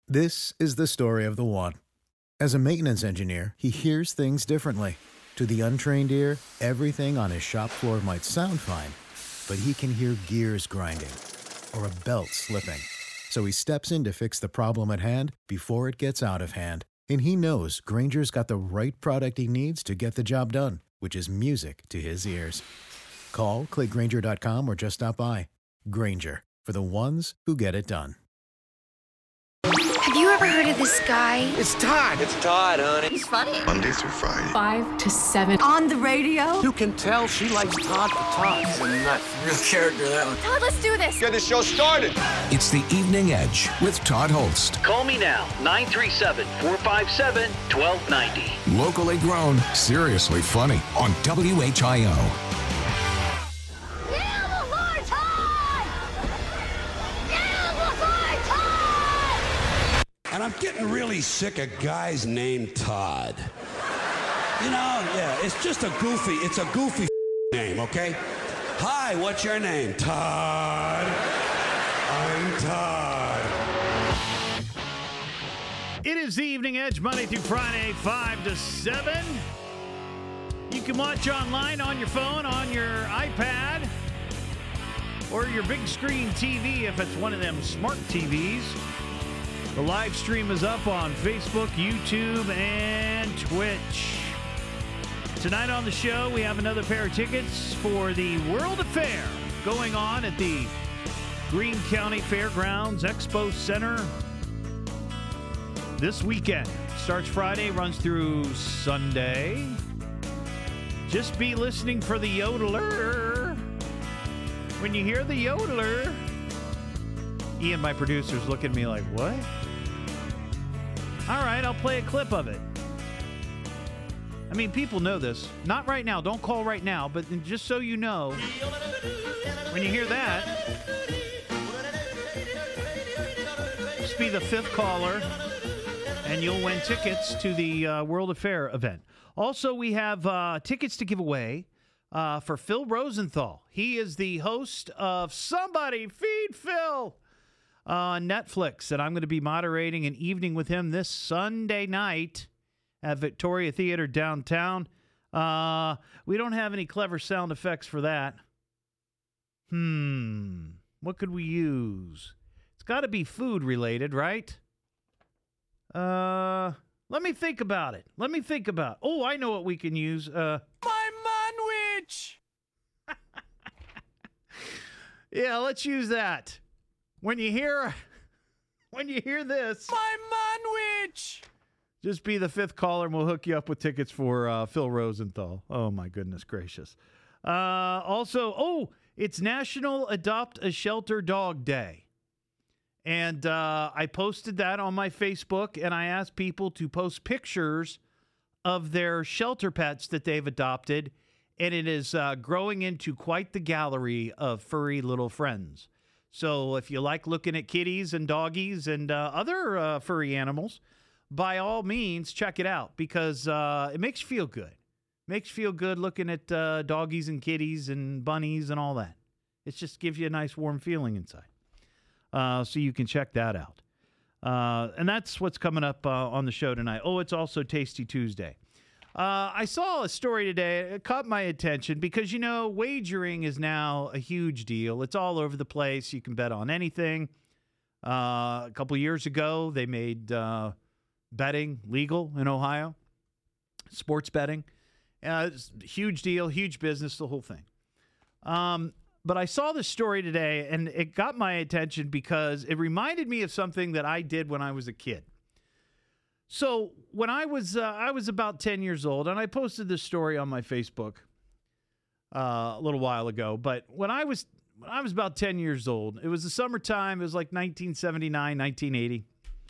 This is the story of the one. As a maintenance engineer, he hears things differently. To the untrained ear, everything on his shop floor might sound fine, but he can hear gears grinding or a belt slipping. So he steps in to fix the problem at hand before it gets out of hand. And he knows Grainger's got the right product he needs to get the job done, which is music to his ears. Call, click Grainger.com, or just stop by. Grainger, for the ones who get it done. Have you ever heard of this guy? It's Todd. It's Todd, honey. He's funny. Monday through Friday. 5 to 7. On the radio? You can tell she likes Todd for Todd. He's a nut. Real character, that one. Todd, let's do this. Get the show started. It's the Evening Edge with Todd Holst. Call me now, 937-457-1290. Locally grown, seriously funny on WHIO. And I'm getting really sick of guys named Todd. You know, yeah, it's just a goofy name, okay? Hi, what's your name? Todd. I'm Todd. It is the Evening Edge, Monday through Friday, 5 to 7. You can watch online on your phone, on your iPad, or your big screen TV if it's one of them smart TVs. The live stream is up on Facebook, YouTube, and Twitch. Tonight on the show, we have another pair of tickets for the World Affair going on at the Greene County Fairgrounds Expo Center this weekend. Starts Friday, runs through Sunday. Just be listening for the yodeler. When you hear the yodeler, Ian, my producer, is looking at me like, what? All right, I'll play a clip of it. I mean, people know this. Not right now. Don't call right now. But just so you know, when you hear that, just be the fifth caller, and you'll win tickets to the World Affair event. Also, we have tickets to give away for Phil Rosenthal. He is the host of Somebody Feed Phil on Netflix, and I'm going to be moderating an evening with him this Sunday night at Victoria Theater downtown. We don't have any clever sound effects for that. What could we use? It's got to be food related, right? Let me think about it. Oh, I know what we can use. My manwich! Yeah, let's use that. When you hear this, My manwich! just be the fifth caller and we'll hook you up with tickets for Phil Rosenthal. Oh, my goodness gracious. Also, it's National Adopt a Shelter Dog Day. And I posted that on my Facebook, and I asked people to post pictures of their shelter pets that they've adopted, and it is growing into quite the gallery of furry little friends. So if you like looking at kitties and doggies and other furry animals, by all means, check it out, because it makes you feel good. Makes you feel good looking at doggies and kitties and bunnies and all that. It just gives you a nice warm feeling inside. So you can check that out. And that's what's coming up on the show tonight. Oh, it's also Tasty Tuesday. I saw a story today. It caught my attention because, you know, wagering is now a huge deal. It's all over the place. You can bet on anything. A couple of years ago, they made betting legal in Ohio. Sports betting. It's a huge deal, huge business, the whole thing. But I saw this story today, and it got my attention because it reminded me of something that I did when I was a kid. So when I was about 10 years old, and I posted this story on my Facebook a little while ago. But when I was about 10 years old, it was the summertime. It was like 1979, 1980.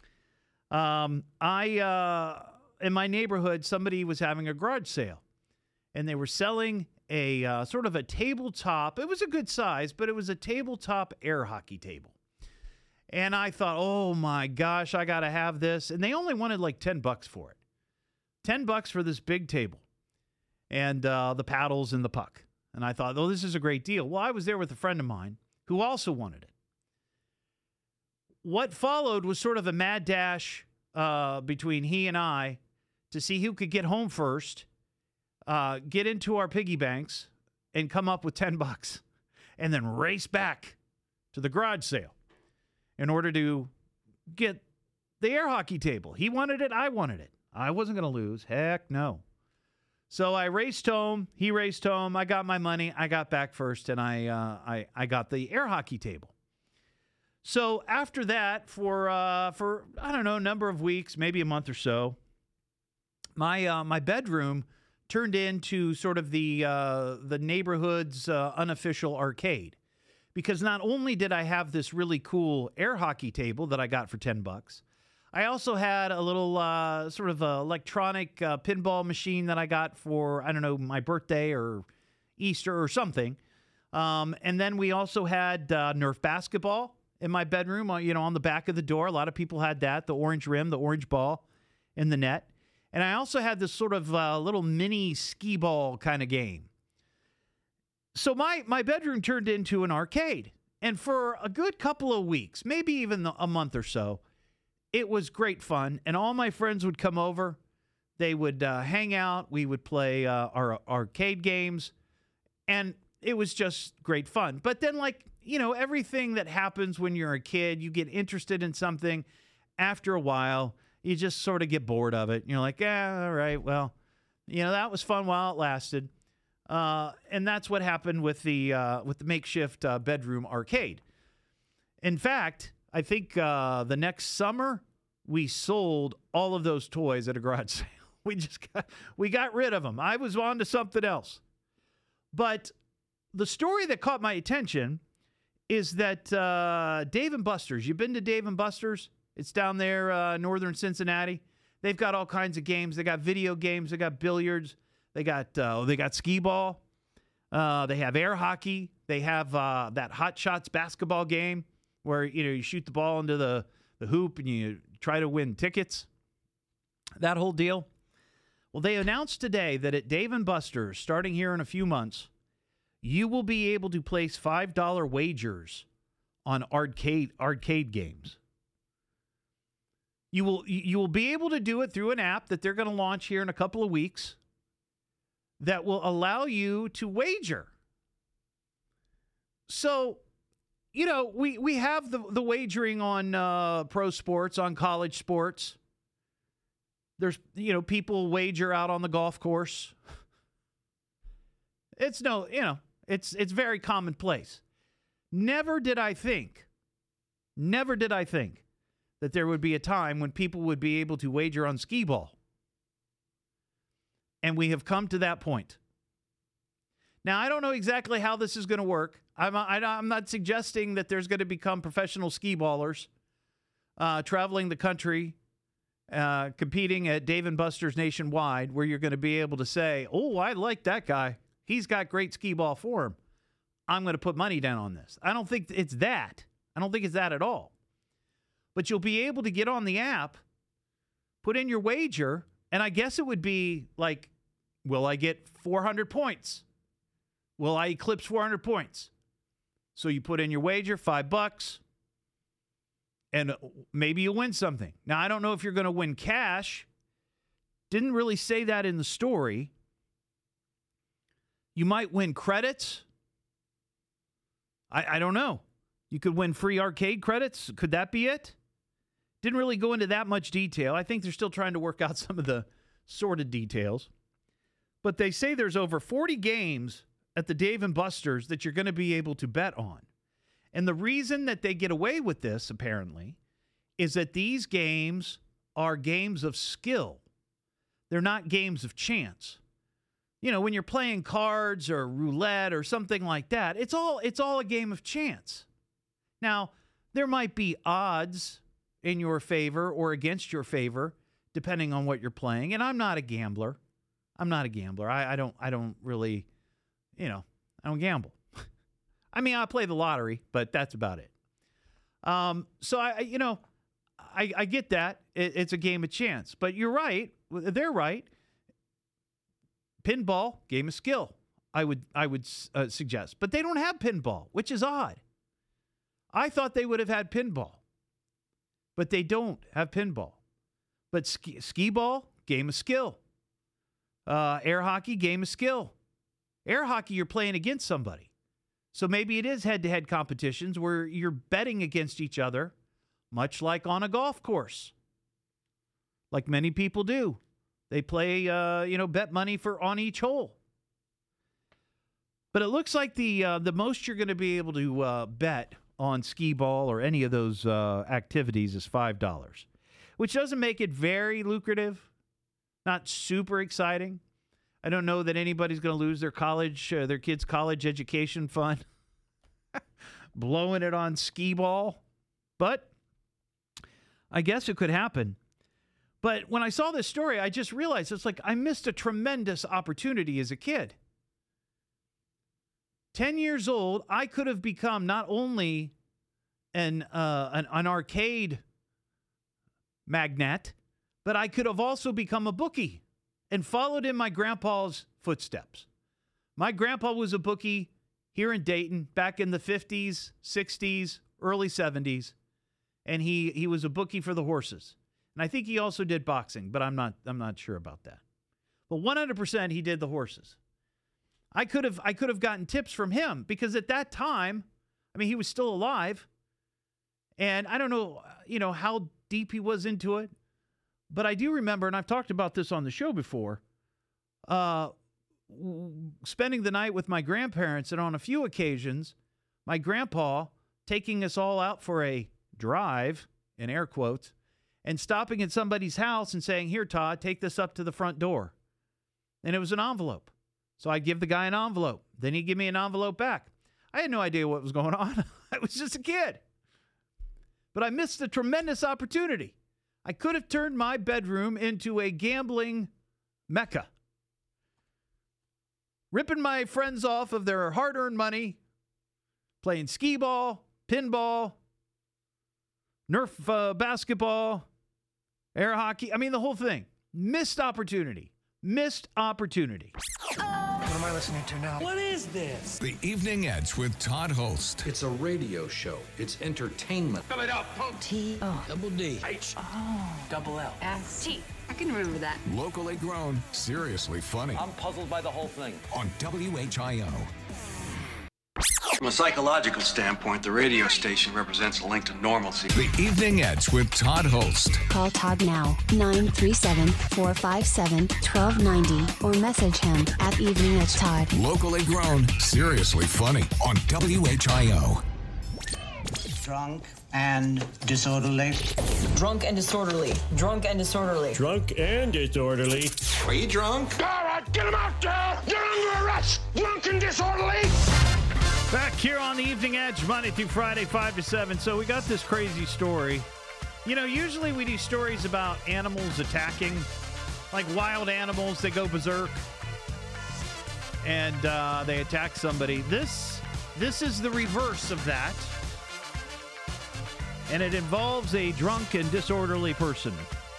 In my neighborhood, somebody was having a garage sale, and they were selling a sort of a tabletop. It was a good size, but it was a tabletop air hockey table. And I thought, oh my gosh, I got to have this. And they only wanted like $10 for it. $10 for this big table and the paddles and the puck. And I thought, oh, this is a great deal. Well, I was there with a friend of mine who also wanted it. what followed was sort of a mad dash between he and I to see who could get home first, get into our piggy banks, and come up with $10, and then race back to the garage sale in order to get the air hockey table. He wanted it. I wanted it. I wasn't going to lose. Heck no. So I raced home. He raced home. I got my money. I got back first, and I got the air hockey table. So after that, for I don't know, a number of weeks, maybe a month or so, my bedroom turned into sort of the neighborhood's unofficial arcade, because not only did I have this really cool air hockey table that I got for $10, I also had a little sort of electronic pinball machine that I got for, I don't know, my birthday or Easter or something. And then we also had Nerf basketball in my bedroom, on the back of the door. A lot of people had that, the orange rim, the orange ball in the net. And I also had this sort of little mini skee ball kind of game. So my bedroom turned into an arcade. And for a good couple of weeks, maybe even a month or so, it was great fun. And all my friends would come over. They would hang out. We would play our arcade games. And it was just great fun. But then, everything that happens when you're a kid, you get interested in something. After a while, you just sort of get bored of it. You're like, all right, well, that was fun while it lasted. And that's what happened with the makeshift bedroom arcade. In fact, I think the next summer we sold all of those toys at a garage sale. We got rid of them. I was on to something else. But the story that caught my attention is that Dave & Buster's. You've been to Dave & Buster's? It's down there, northern Cincinnati. They've got all kinds of games. They got video games. They got billiards. They got skee ball. They have air hockey. They have that Hot Shots basketball game where you shoot the ball into the hoop and you try to win tickets. That whole deal. Well, they announced today that at Dave & Buster's, starting here in a few months, you will be able to place $5 wagers on arcade games. You will be able to do it through an app that they're going to launch here in a couple of weeks that will allow you to wager. So, we have the wagering on pro sports, on college sports. There's, people wager out on the golf course. It's it's very commonplace. Never did I think that there would be a time when people would be able to wager on skee ball. And we have come to that point. Now, I don't know exactly how this is going to work. I'm not suggesting that there's going to become professional skee ballers traveling the country, competing at Dave & Buster's nationwide, where you're going to be able to say, oh, I like that guy. He's got great skee ball form. I'm going to put money down on this. I don't think it's that. I don't think it's that at all. But you'll be able to get on the app, put in your wager, and I guess it would be like, will I get 400 points? Will I eclipse 400 points? So you put in your wager, $5, and maybe you'll win something. Now, I don't know if you're going to win cash. Didn't really say that in the story. You might win credits. I don't know. You could win free arcade credits. Could that be it? Didn't really go into that much detail. I think they're still trying to work out some of the sordid details. But they say there's over 40 games at the Dave & Buster's that you're going to be able to bet on. And the reason that they get away with this, apparently, is that these games are games of skill. They're not games of chance. When you're playing cards or roulette or something like that, it's all a game of chance. Now, there might be odds in your favor or against your favor, depending on what you're playing. And I'm not a gambler. I don't really, I don't gamble. I mean, I play the lottery, but that's about it. So I get that. It's a game of chance. But you're right. They're right. Pinball, game of skill, I would suggest. But they don't have pinball, which is odd. I thought they would have had pinball. but they don't have pinball. But skee ball, game of skill. Air hockey, game of skill. Air hockey, you're playing against somebody. So maybe it is head-to-head competitions where you're betting against each other, much like on a golf course, like many people do. They play, bet money on each hole. But it looks like the most you're going to be able to bet on skee ball or any of those activities is $5, which doesn't make it very lucrative, not super exciting. I don't know that anybody's going to lose their kids' college education fund blowing it on skee ball, but I guess it could happen. But when I saw this story, I just realized it's like I missed a tremendous opportunity as a kid. 10 years old, I could have become not only an arcade magnate, but I could have also become a bookie and followed in my grandpa's footsteps. My grandpa was a bookie here in Dayton back in the 50s, 60s, early 70s, and he was a bookie for the horses. And I think he also did boxing, but I'm not sure about that. But 100% he did the horses. I could have gotten tips from him because at that time, I mean, he was still alive, and I don't know, how deep he was into it, but I do remember, and I've talked about this on the show before, spending the night with my grandparents, and on a few occasions, my grandpa taking us all out for a drive, in air quotes, and stopping at somebody's house and saying, "Here, Todd, take this up to the front door." And it was an envelope. So I'd give the guy an envelope. Then he'd give me an envelope back. I had no idea what was going on. I was just a kid. But I missed a tremendous opportunity. I could have turned my bedroom into a gambling mecca. Ripping my friends off of their hard-earned money, playing skee ball, pinball, Nerf basketball, air hockey. I mean, the whole thing. Missed opportunity. Missed opportunity. What am I listening to now? What is this? The Evening Edge with Todd Holst. It's a radio show. It's entertainment. Fill it up, punk. T-O. Double D. H. Double L. S-T. I can remember that. Locally grown, seriously funny. I'm puzzled by the whole thing. On WHIO. From a psychological standpoint, the radio station represents a link to normalcy. The Evening Edge with Todd Holst. Call Todd now, 937-457-1290, or message him at Evening Edge Todd. Locally grown, seriously funny. On WHIO. Drunk and disorderly. Drunk and disorderly. Drunk and disorderly. Drunk and disorderly. Are you drunk? All right, get him out there! You're under arrest! Drunk and disorderly! Back here on the Evening Edge, Monday through Friday, 5 to 7. So we got this crazy story. Usually we do stories about animals attacking, like wild animals. They go berserk and they attack somebody. This is the reverse of that. And it involves a drunk and disorderly person.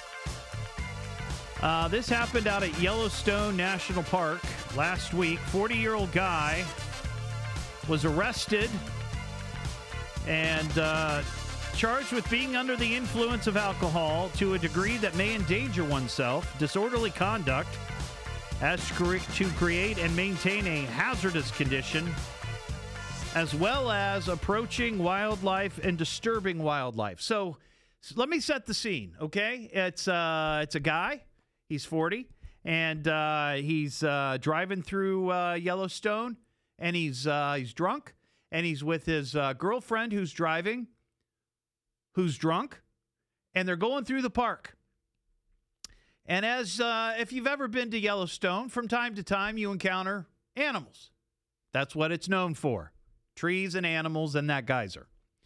This happened out at Yellowstone National Park last week. 40-year-old guy was arrested and charged with being under the influence of alcohol to a degree that may endanger oneself, disorderly conduct as to create and maintain a hazardous condition, as well as approaching wildlife and disturbing wildlife. So let me set the scene, okay? It's a guy. He's 40, and he's driving through Yellowstone. And he's drunk, and he's with his girlfriend who's driving, who's drunk, and they're going through the park. And as if you've ever been to Yellowstone, from time to time you encounter animals. That's what it's known for, trees and animals and that geyser.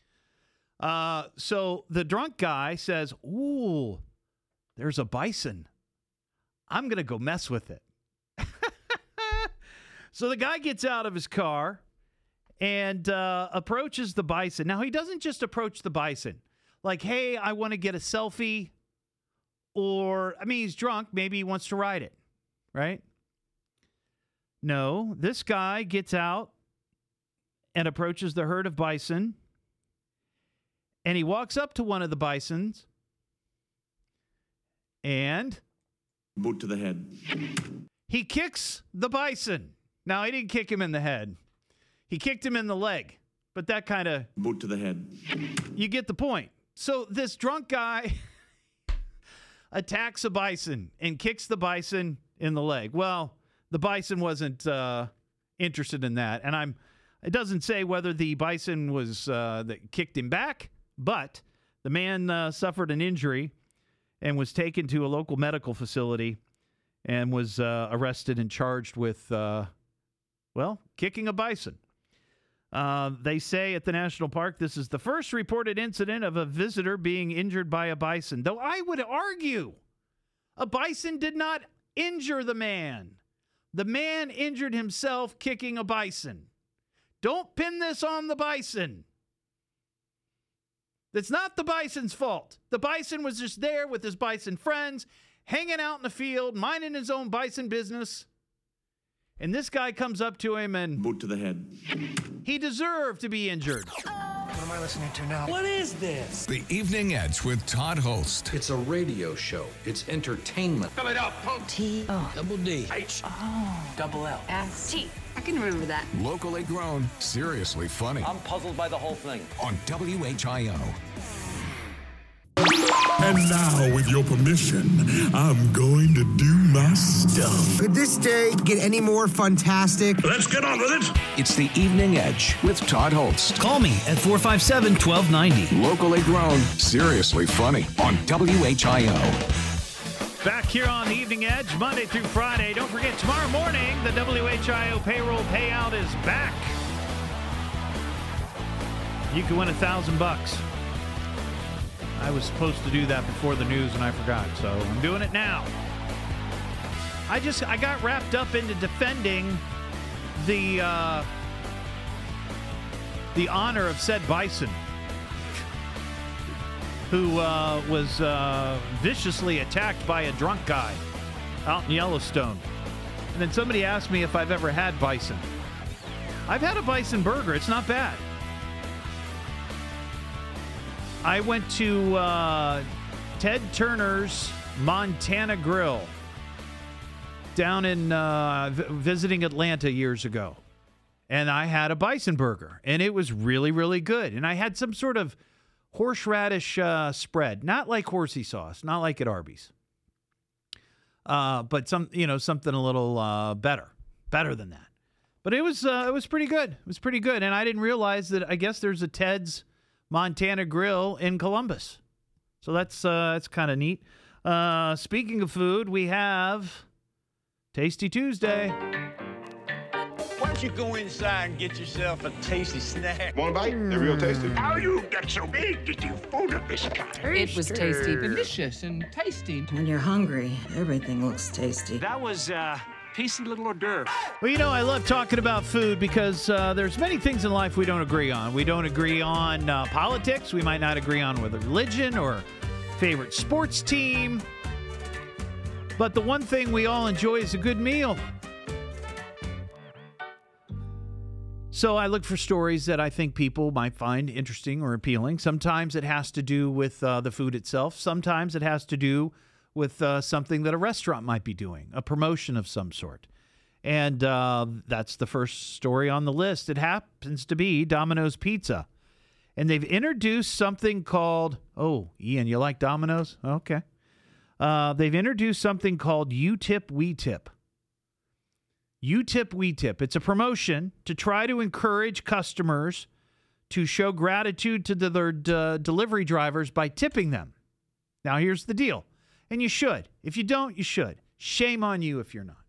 So the drunk guy says, "Ooh, there's a bison. I'm going to go mess with it." So the guy gets out of his car and approaches the bison. Now, he doesn't just approach the bison like, "Hey, I want to get a selfie," or, he's drunk. Maybe he wants to ride it, right? No, this guy gets out and approaches the herd of bison And he walks up to one of the bisons and boot to the head. He kicks the bison. Now, he didn't kick him in the head. He kicked him in the leg. But that kind of... boot to the head. You get the point. So this drunk guy attacks a bison and kicks the bison in the leg. Well, the bison wasn't interested in that. And it doesn't say whether the bison was that kicked him back, but the man suffered an injury and was taken to a local medical facility and was arrested and charged with, kicking a bison. They say at the national park this is the first reported incident of a visitor being injured by a bison. Though I would argue a bison did not injure the man. The man injured himself kicking a bison. Don't pin this on the bison. It's not the bison's fault. The bison was just there with his bison friends, hanging out in the field, minding his own bison business. And this guy comes up to him and... boot to the head. He deserved to be injured. What am I listening to now? What is this? The Evening Edge with Todd Holst. It's a radio show. It's entertainment. Fill it up, punk. T-O-double-D. Double L. S-T. I can remember that. Locally grown, seriously funny. I'm puzzled by the whole thing. On WHIO. And now, with your permission, I'm going to do my stuff. Could this day get any more fantastic? Let's get on with it. It's the Evening Edge with Todd Holst. Call me at 457-1290. Locally grown, seriously funny. On WHIO. Back here on the Evening Edge, Monday through Friday. Don't forget, tomorrow morning, the WHIO payroll payout is back. You can win $1,000. I was supposed to do that before the news and I forgot, so I'm doing it now. I got wrapped up into defending the honor of said bison, who was viciously attacked by a drunk guy out in Yellowstone. And then somebody asked me if I've ever had bison. I've had a bison burger. It's not bad. I went to Ted Turner's Montana Grill down in visiting Atlanta years ago. And I had a bison burger, and it was really, really good. And I had some sort of horseradish spread, not like horsey sauce, not like at Arby's, but something a little better than that. But it was pretty good. It was pretty good, and I didn't realize that. I guess there's a Ted's Montana Grill in Columbus, so that's kind of neat. Speaking of food, we have Tasty Tuesday. Why don't you go inside and get yourself a tasty snack? Want a bite? They're real tasty. How you get so big that you food up this guy? It was tasty, delicious, and tasty. When you're hungry, everything looks tasty. That was tasty little hors d'oeuvre. Well, I love talking about food because there's many things in life we don't agree on. We don't agree on politics. We might not agree on whether religion or favorite sports team. But the one thing we all enjoy is a good meal. So I look for stories that I think people might find interesting or appealing. Sometimes it has to do with the food itself. Sometimes it has to do with something that a restaurant might be doing, a promotion of some sort. And that's the first story on the list. It happens to be Domino's Pizza. And they've introduced something called, oh, Ian, you like Domino's? Okay. They've introduced something called You Tip, We Tip. You Tip, We Tip. It's a promotion to try to encourage customers to show gratitude to their delivery drivers by tipping them. Now, here's the deal. And you should. If you don't, you should. Shame on you if you're not.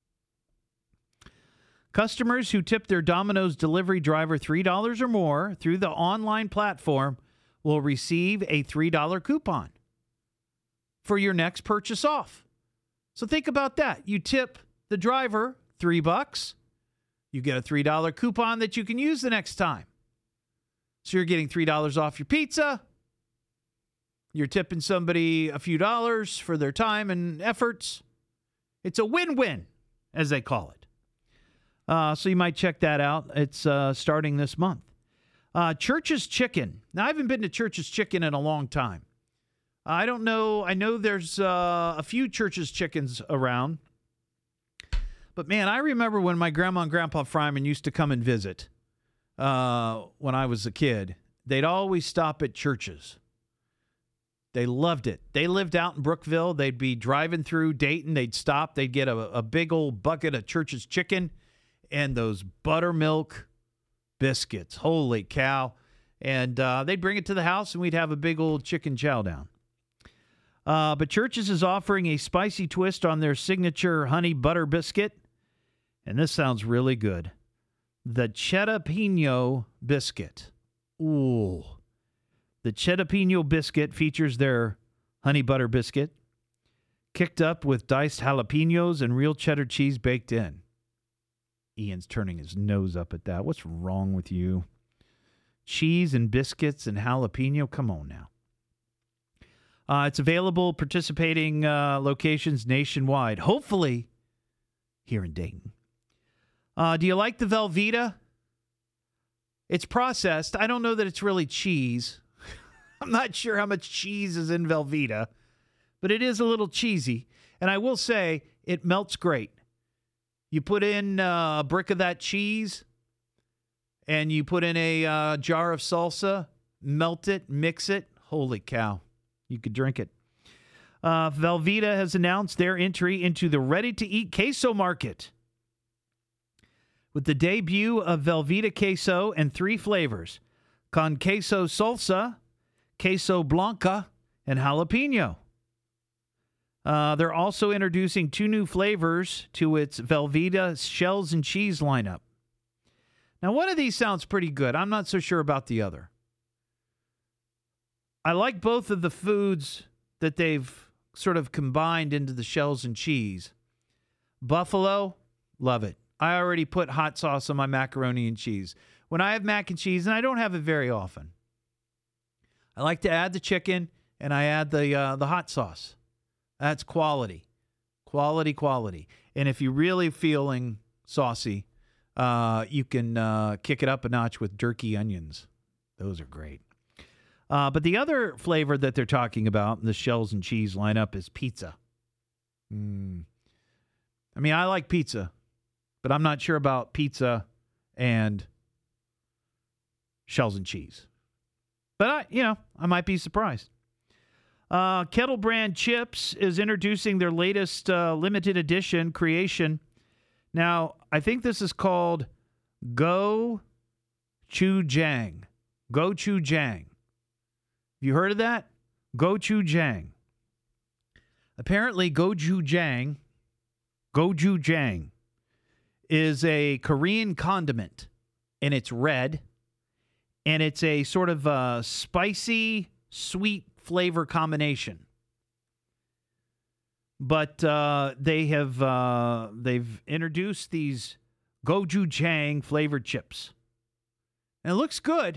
Customers who tip their Domino's delivery driver $3 or more through the online platform will receive a $3 coupon for your next purchase off. So think about that. You tip the driver $3, you get a $3 coupon that you can use the next time. So you're getting $3 off your pizza. You're tipping somebody a few dollars for their time and efforts. It's a win-win, as they call it. So you might check that out. It's starting this month. Church's Chicken. Now, I haven't been to Church's Chicken in a long time. I don't know. I know there's a few Church's Chickens around. But, man, I remember when my grandma and grandpa Fryman used to come and visit when I was a kid. They'd always stop at Church's. They loved it. They lived out in Brookville. They'd be driving through Dayton. They'd stop. They'd get a big old bucket of Church's Chicken and those buttermilk biscuits. Holy cow. And they'd bring it to the house, and we'd have a big old chicken chow down. But Church's is offering a spicy twist on their signature honey butter biscuit. And this sounds really good. The Cheddapino biscuit. Ooh. The Cheddapino biscuit features their honey butter biscuit, kicked up with diced jalapenos and real cheddar cheese baked in. Ian's turning his nose up at that. What's wrong with you? Cheese and biscuits and jalapeno? Come on now. It's available participating locations nationwide, hopefully here in Dayton. Do you like the Velveeta? It's processed. I don't know that it's really cheese. I'm not sure how much cheese is in Velveeta, but it is a little cheesy. And I will say, it melts great. You put in a brick of that cheese, and you put in a jar of salsa, melt it, mix it. Holy cow. You could drink it. Velveeta has announced their entry into the ready-to-eat queso market with the debut of Velveeta queso and 3 flavors: con queso salsa, queso blanca, and jalapeno. They're also introducing 2 new flavors to its Velveeta shells and cheese lineup. Now, one of these sounds pretty good. I'm not so sure about the other. I like both of the foods that they've sort of combined into the shells and cheese. Buffalo, love it. I already put hot sauce on my macaroni and cheese. When I have mac and cheese, and I don't have it very often, I like to add the chicken, and I add the hot sauce. That's quality. Quality. And if you're really feeling saucy, you can kick it up a notch with jerky onions. Those are great. But the other flavor that they're talking about in the shells and cheese lineup is pizza. I mean, I like pizza, but I'm not sure about pizza and shells and cheese. But I might be surprised. Kettle Brand Chips is introducing their latest limited edition creation. Now, I think this is called Gochujang. Gochujang. You heard of that? Gochujang. Apparently, gochujang is a Korean condiment, and it's red, and it's a sort of spicy, sweet flavor combination. But they've introduced these gochujang flavored chips, and it looks good.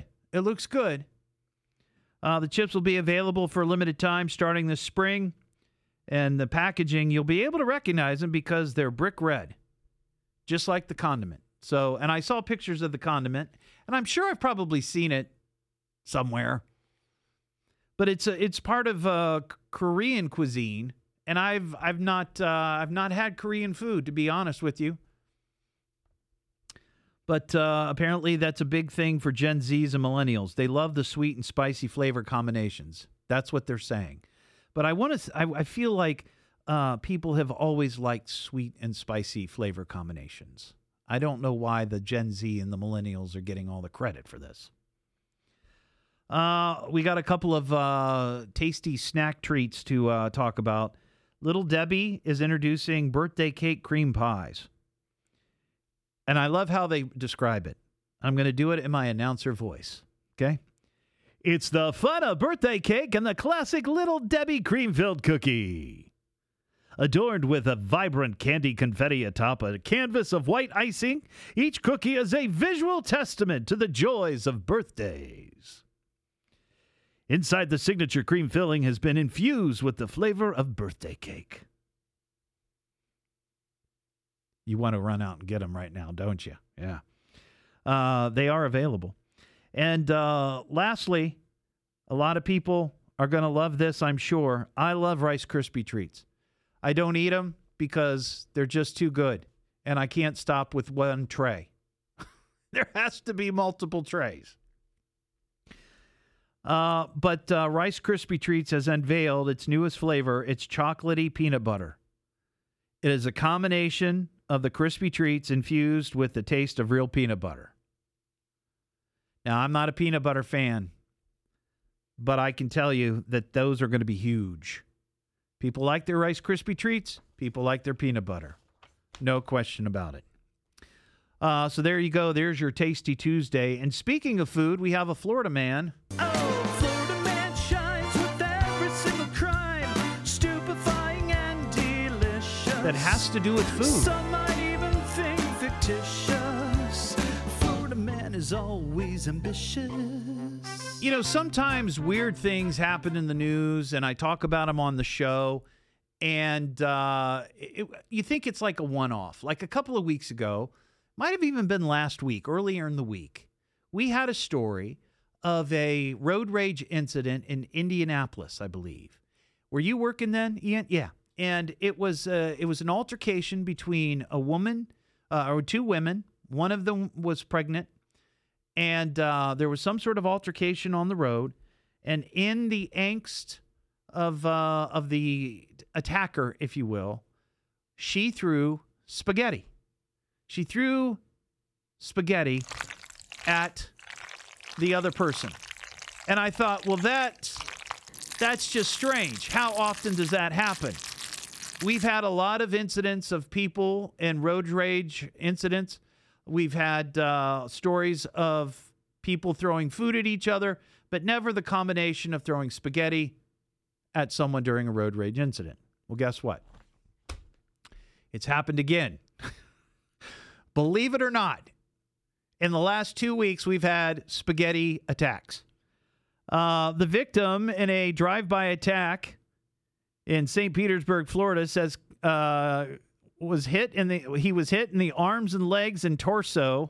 The chips will be available for a limited time starting this spring. And the packaging, you'll be able to recognize them because they're brick red, just like the condiment. So, and I saw pictures of the condiment, and I'm sure I've probably seen it somewhere. But it's part of Korean cuisine, and I've not had Korean food, to be honest with you. But apparently that's a big thing for Gen Zs and millennials. They love the sweet and spicy flavor combinations. That's what they're saying. But I feel like people have always liked sweet and spicy flavor combinations. I don't know why the Gen Z and the millennials are getting all the credit for this. We got a couple of tasty snack treats to talk about. Little Debbie is introducing birthday cake cream pies. And I love how they describe it. I'm going to do it in my announcer voice. Okay? It's the fun of birthday cake and the classic Little Debbie cream-filled cookie. Adorned with a vibrant candy confetti atop a canvas of white icing, each cookie is a visual testament to the joys of birthdays. Inside, the signature cream filling has been infused with the flavor of birthday cake. You want to run out and get them right now, don't you? Yeah. They are available. And lastly, a lot of people are going to love this, I'm sure. I love Rice Krispie Treats. I don't eat them because they're just too good, and I can't stop with one tray. There has to be multiple trays. But Rice Krispie Treats has unveiled its newest flavor. It's chocolatey peanut butter. It is a combination of the Krispie Treats infused with the taste of real peanut butter. Now, I'm not a peanut butter fan, but I can tell you that those are going to be huge. People like their Rice Krispie Treats. People like their peanut butter. No question about it. So there you go. There's your Tasty Tuesday. And speaking of food, we have a Florida man. Oh, Florida man shines with every single crime, stupefying and delicious. That has to do with food. Some might even think fictitious. Florida man is always ambitious. You know, sometimes weird things happen in the news, and I talk about them on the show, and you think it's like a one-off. Like a couple of weeks ago, might have even been last week, earlier in the week, we had a story of a road rage incident in Indianapolis, I believe. Were you working then, Ian? Yeah. And it was an altercation between a woman, or two women. One of them was pregnant, and there was some sort of altercation on the road. And in the angst of the attacker, if you will, she threw spaghetti. She threw spaghetti at the other person. And I thought, well, that's just strange. How often does that happen? We've had a lot of incidents of people in road rage incidents. We've had stories of people throwing food at each other, but never the combination of throwing spaghetti at someone during a road rage incident. Well, guess what? It's happened again. Believe it or not, in the last 2 weeks, we've had spaghetti attacks. The victim in a drive-by attack in St. Petersburg, Florida, says he was hit in the arms and legs and torso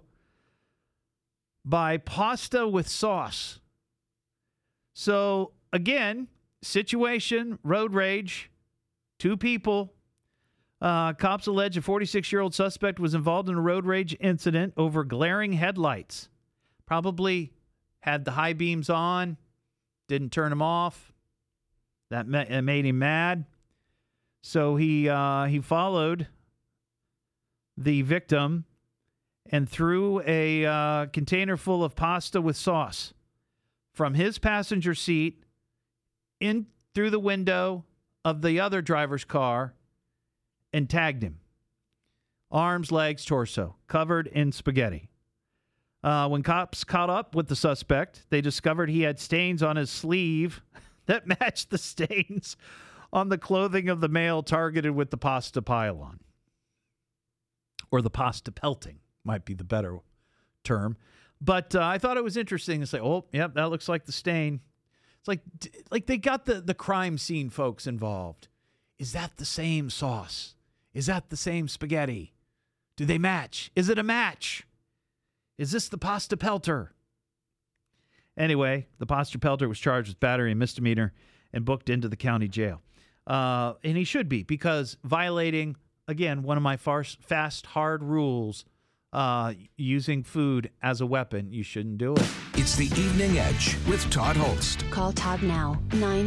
by pasta with sauce. So again, situation, road rage, two people. Cops allege a 46-year-old suspect was involved in a road rage incident over glaring headlights. Probably had the high beams on, didn't turn them off. That made him mad. So he followed the victim and threw a container full of pasta with sauce from his passenger seat in through the window of the other driver's car and tagged him. Arms, legs, torso, covered in spaghetti. When cops caught up with the suspect, they discovered he had stains on his sleeve that matched the stains on the clothing of the male targeted with the pasta pile-on. Or the pasta pelting might be the better term. But I thought it was interesting to say, oh, yep, that looks like the stain. It's like they got the crime scene folks involved. Is that the same sauce? Is that the same spaghetti? Do they match? Is it a match? Is this the pasta pelter? Anyway, the pasta pelter was charged with battery and misdemeanor and booked into the county jail. And he should be, because violating, again, one of my fast, hard rules, using food as a weapon, you shouldn't do it. It's the Evening Edge with Todd Holst. Call Todd now,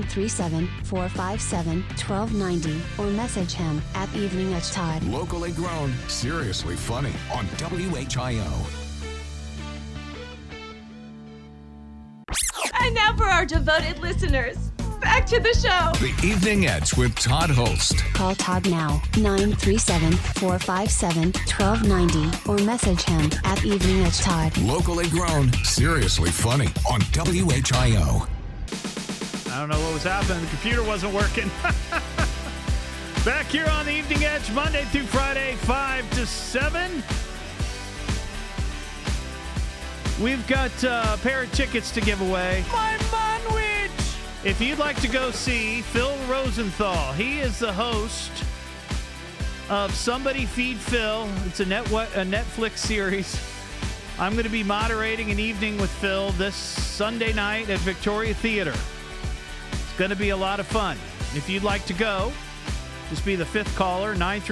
937-457-1290, or message him at Evening Edge Todd. Locally grown, seriously funny on WHIO. And now for our devoted listeners, back to the show. The Evening Edge with Todd Holst. Call Todd now, 937-457-1290, or message him at Evening Edge Todd. Locally grown, seriously funny on WHIO. I don't know what was happening. The computer wasn't working. Back here on the Evening Edge, Monday through Friday, 5 to 7. We've got a pair of tickets to give away. My manwich! If you'd like to go see Phil Rosenthal, he is the host of Somebody Feed Phil. It's a Netflix series. I'm going to be moderating an evening with Phil this Sunday night at Victoria Theater. It's going to be a lot of fun. If you'd like to go, just be the fifth caller,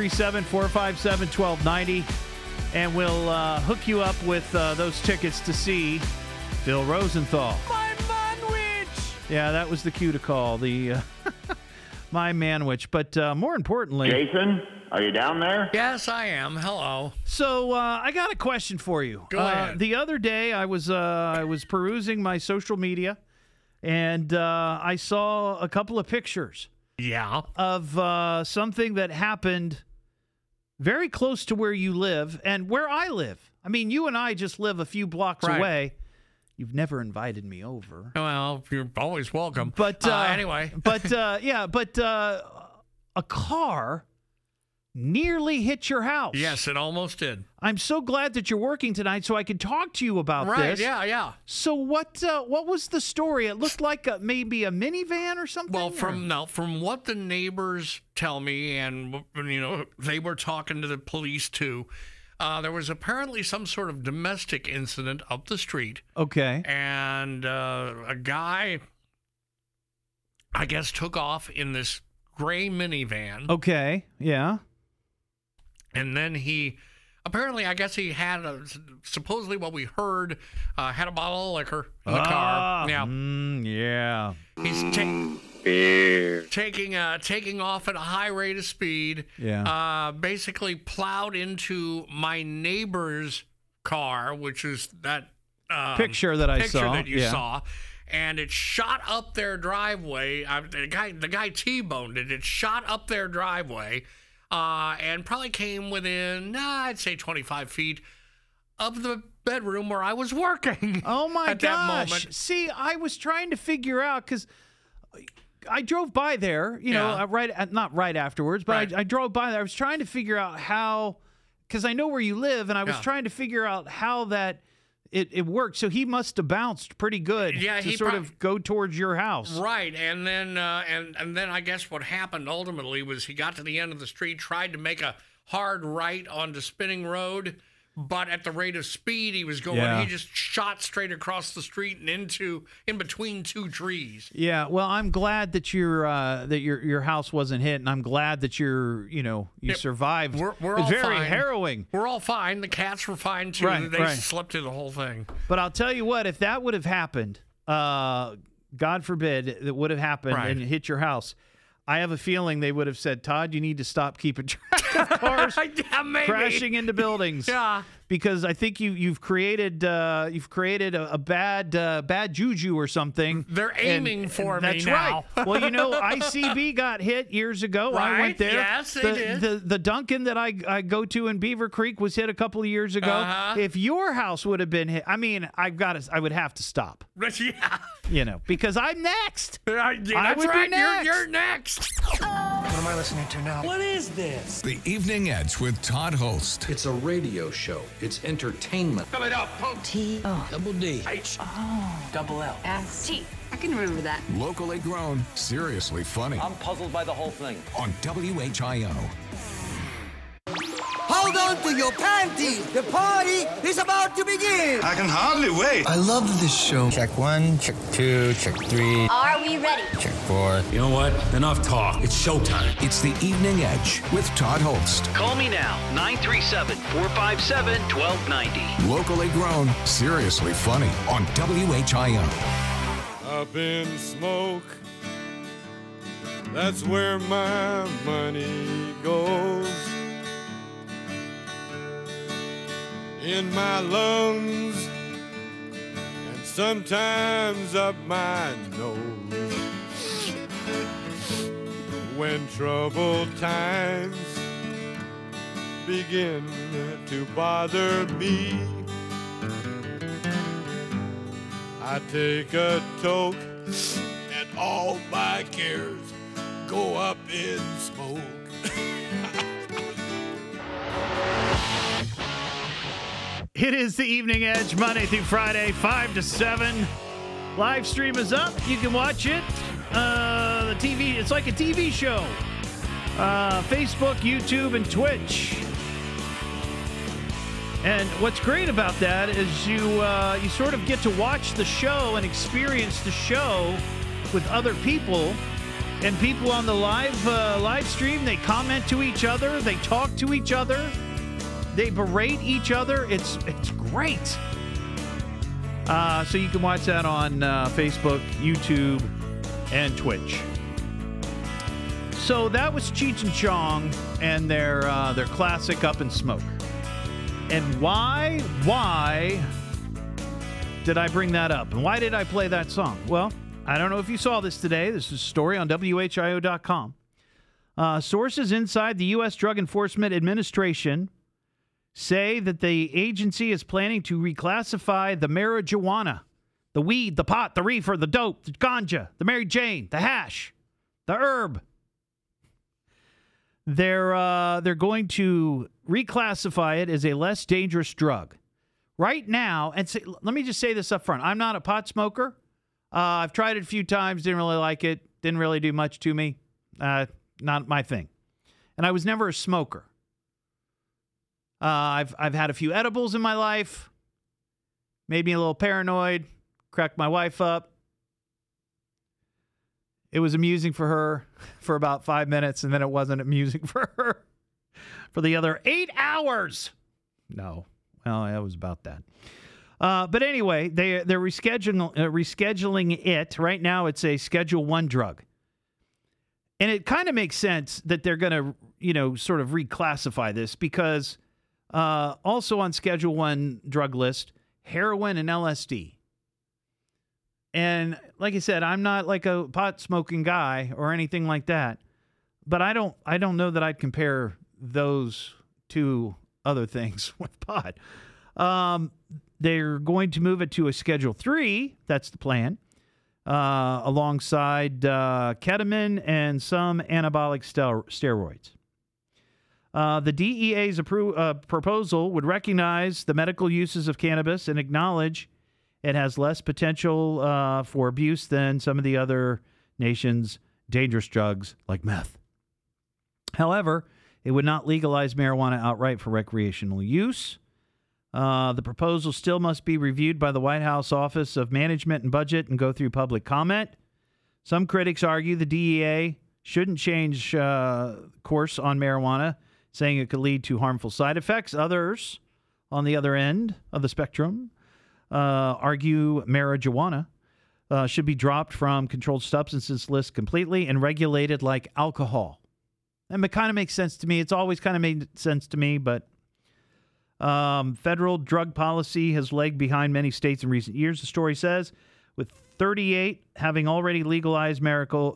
937-457-1290, and we'll hook you up with those tickets to see Phil Rosenthal. My manwich! Yeah, that was the cue to call, the my manwich. But more importantly... Jason, are you down there? Yes, I am. Hello. So I got a question for you. Go ahead. The other day, I was perusing my social media, and I saw a couple of pictures. Yeah. Of something that happened very close to where you live and where I live. I mean, you and I just live a few blocks away. You've never invited me over. Well, you're always welcome. But anyway. But a car nearly hit your house. Yes, it almost did. I'm so glad that you're working tonight so I can talk to you about this. Right, yeah. So what was the story? It looked like maybe a minivan or something? Well, from what the neighbors tell me, and they were talking to the police too, there was apparently some sort of domestic incident up the street. Okay. And a guy, I guess, took off in this gray minivan. Okay, yeah. And then he, apparently, I guess he had, supposedly what we heard, had a bottle of liquor in the car. Yeah. Yeah. He's taking off at a high rate of speed. Yeah. Basically plowed into my neighbor's car, which is that picture that I saw. That you saw. And it shot up their driveway. The guy T-boned it. It shot up their driveway. And probably came within, I'd say 25 feet of the bedroom where I was working. Oh, my at gosh. That moment. See, I was trying to figure out, because I drove by there, not right afterwards, but I drove by there. I was trying to figure out how, because I know where you live, and I was trying to figure out how that it worked. So he must have bounced pretty good to sort of go towards your house. Right. And then and then I guess what happened ultimately was he got to the end of the street, tried to make a hard right onto Spinning Road, but at the rate of speed he was going, he just shot straight across the street and in between two trees. Yeah, well, I'm glad that your house wasn't hit, and I'm glad that you survived. We're it's all very fine. Harrowing. We're all fine. The cats were fine too. Right, they slept through the whole thing. But I'll tell you what, if that would have happened, God forbid that would have happened and hit your house, I have a feeling they would have said, Todd, you need to stop keeping track of cars crashing into buildings. Yeah. Because I think you've created a bad juju or something. They're aiming for me that's now. Right. Well, ICB got hit years ago. Right. I went there. Yes, they did. The Dunkin' that I go to in Beaver Creek was hit a couple of years ago. Uh-huh. If your house would have been hit, I would have to stop. Yeah. Because I'm next. I That's would right. be next. You're next. What am I listening to now? What is this? The Evening Edge with Todd Holst. It's a radio show. It's entertainment. Fill it up, folks. Double D. H. Double L. S-T. I can remember that. Locally grown, seriously funny. I'm puzzled by the whole thing. On WHIO. Hold on to your panties. The party is about to begin. I can hardly wait. I love this show. Check 1, check 2, check 3. Are we ready? Check 4. You know what? Enough talk. It's showtime. It's the Evening Edge with Todd Holst. Call me now, 937-457-1290. Locally grown, seriously funny. On WHIO. Up in smoke, that's where my money goes. In my lungs, and sometimes up my nose. When troubled times begin to bother me, I take a toke and all my cares go up in smoke. It is the Evening Edge, Monday through Friday, 5 to 7. Live stream is up. You can watch it. The TV, it's like a TV show. Facebook, YouTube, and Twitch. And what's great about that is you sort of get to watch the show and experience the show with other people. And people on the live stream, they comment to each other, they talk to each other, they berate each other. It's great. So you can watch that on Facebook, YouTube, and Twitch. So that was Cheech and Chong and their classic Up in Smoke. And why did I bring that up? And why did I play that song? Well, I don't know if you saw this today. This is a story on WHIO.com. Sources inside the U.S. Drug Enforcement Administration say that the agency is planning to reclassify the marijuana, the weed, the pot, the reefer, the dope, the ganja, the Mary Jane, the hash, the herb. They're going to reclassify it as a less dangerous drug. Right now, and let me just say this up front. I'm not a pot smoker. I've tried it a few times, didn't really like it, didn't really do much to me. Not my thing. And I was never a smoker. I've had a few edibles in my life, made me a little paranoid, cracked my wife up. It was amusing for her for about 5 minutes, and then it wasn't amusing for her for the other 8 hours. No. Well, that was about that. But anyway, they're rescheduling it. Right now, it's a Schedule 1 drug. And it kind of makes sense that they're going to, sort of reclassify this because also on Schedule 1 drug list, heroin and LSD. And like I said, I'm not like a pot smoking guy or anything like that, but I don't know that I'd compare those two other things with pot. They're going to move it to a Schedule 3. That's the plan. Alongside ketamine and some anabolic steroids. The DEA's proposal would recognize the medical uses of cannabis and acknowledge it has less potential for abuse than some of the other nation's dangerous drugs like meth. However, it would not legalize marijuana outright for recreational use. The proposal still must be reviewed by the White House Office of Management and Budget and go through public comment. Some critics argue the DEA shouldn't change course on marijuana, saying it could lead to harmful side effects. Others, on the other end of the spectrum, argue marijuana should be dropped from controlled substances list completely and regulated like alcohol. And it kind of makes sense to me. It's always kind of made sense to me, but federal drug policy has lagged behind many states in recent years, the story says, with 38 having already legalized medical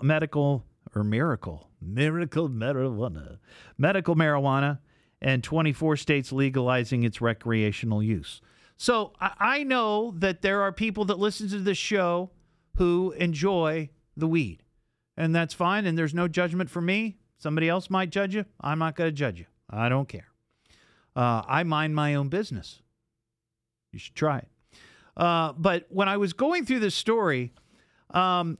marijuana, and 24 states legalizing its recreational use. So I know that there are people that listen to this show who enjoy the weed, and that's fine, and there's no judgment for me. Somebody else might judge you. I'm not going to judge you. I don't care. I mind my own business. You should try it. But when I was going through this story, I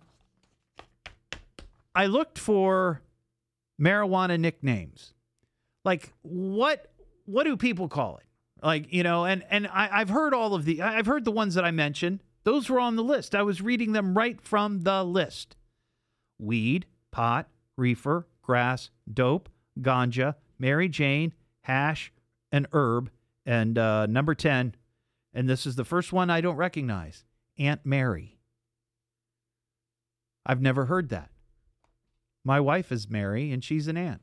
looked for marijuana nicknames. Like, what do people call it? Like, and I've heard all of the, I've heard the ones that I mentioned. Those were on the list. I was reading them right from the list. Weed, pot, reefer, grass, dope, ganja, Mary Jane, hash, and herb, and number 10, and this is the first one I don't recognize, Aunt Mary. I've never heard that. My wife is Mary, and she's an aunt.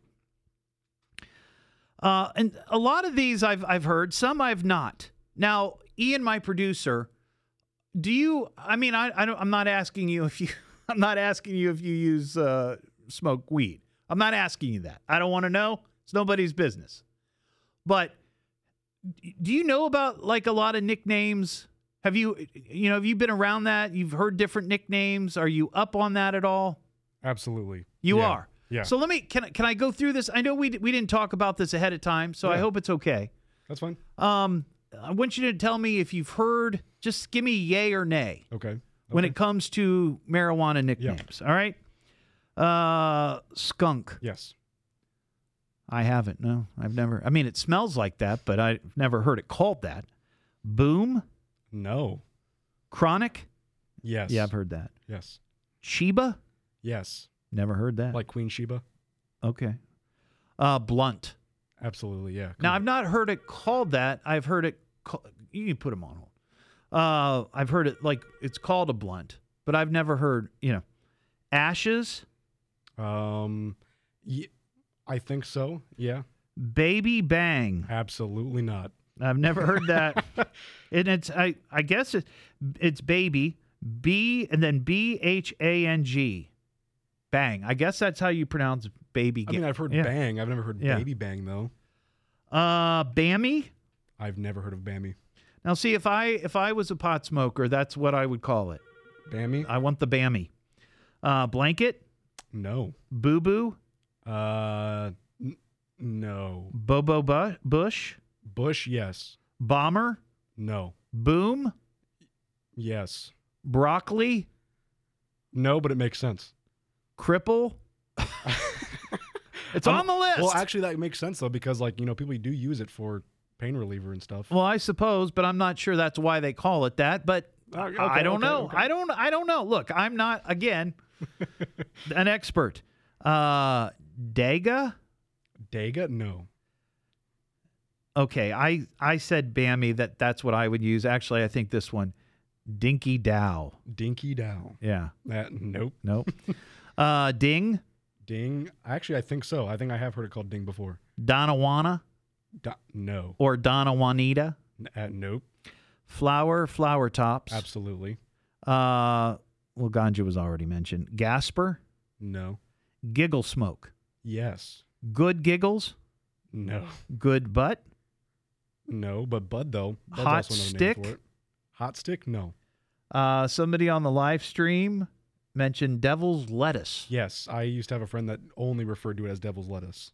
And a lot of these I've heard, some I've not. Now, Ian, my producer, I'm not asking you if you use smoke weed. I'm not asking you that. I don't want to know. It's nobody's business. But do you know about like a lot of nicknames? Have you been around that? You've heard different nicknames. Are you up on that at all? Absolutely. You are. Yeah. So can I go through this? I know we didn't talk about this ahead of time, so I hope it's okay. That's fine. I want you to tell me if you've heard. Just give me yay or nay. Okay. When it comes to marijuana nicknames. Yeah. All right. Skunk. Yes. I haven't. No, I've never. I mean, it smells like that, but I've never heard it called that. Boom? No. Chronic? Yes. Yeah, I've heard that. Yes. Sheba? Yes. Never heard that. Like Queen Sheba? Okay. Blunt. Absolutely, yeah. Now, I've not heard it called that. I've heard it. You can put them on hold. I've heard it like it's called a blunt, but I've never heard, ashes. I think so. Yeah. Baby bang. Absolutely not. I've never heard that. And it's I guess it's baby B and then BHANG. Bang. I guess that's how you pronounce baby. I mean, I've heard bang. I've never heard baby bang though. Bammy? I've never heard of Bammy. Now see, if I was a pot smoker, that's what I would call it. Bammy? I want the Bammy. Blanket? No. Boo boo? No. Bobo Bush? Bush, yes. Bomber? No. Boom? Yes. Broccoli? No, but it makes sense. Cripple? It's on the list. Well, actually, that makes sense, though, because, people do use it for pain reliever and stuff. Well, I suppose, but I'm not sure that's why they call it that. But I don't know. Okay. I don't know. Look, I'm not, again, an expert. Daga? Daga? No. Okay, I said Bammy. That's what I would use. Actually, I think this one, Dinky Dow. Dinky Dow. Yeah. Nope. Nope. Ding. Ding. Actually, I think so. I think I have heard it called ding before. Donawana. No. Or Donna Juanita. Nope. Flower tops. Absolutely. Well, ganja was already mentioned. Gasper. No. Giggle smoke. Yes. Good giggles. No. Good butt. No, but bud though. Bud's Hot also another stick. name for it. Hot stick. No. Somebody on the live stream mentioned devil's lettuce. Yes, I used to have a friend that only referred to it as devil's lettuce.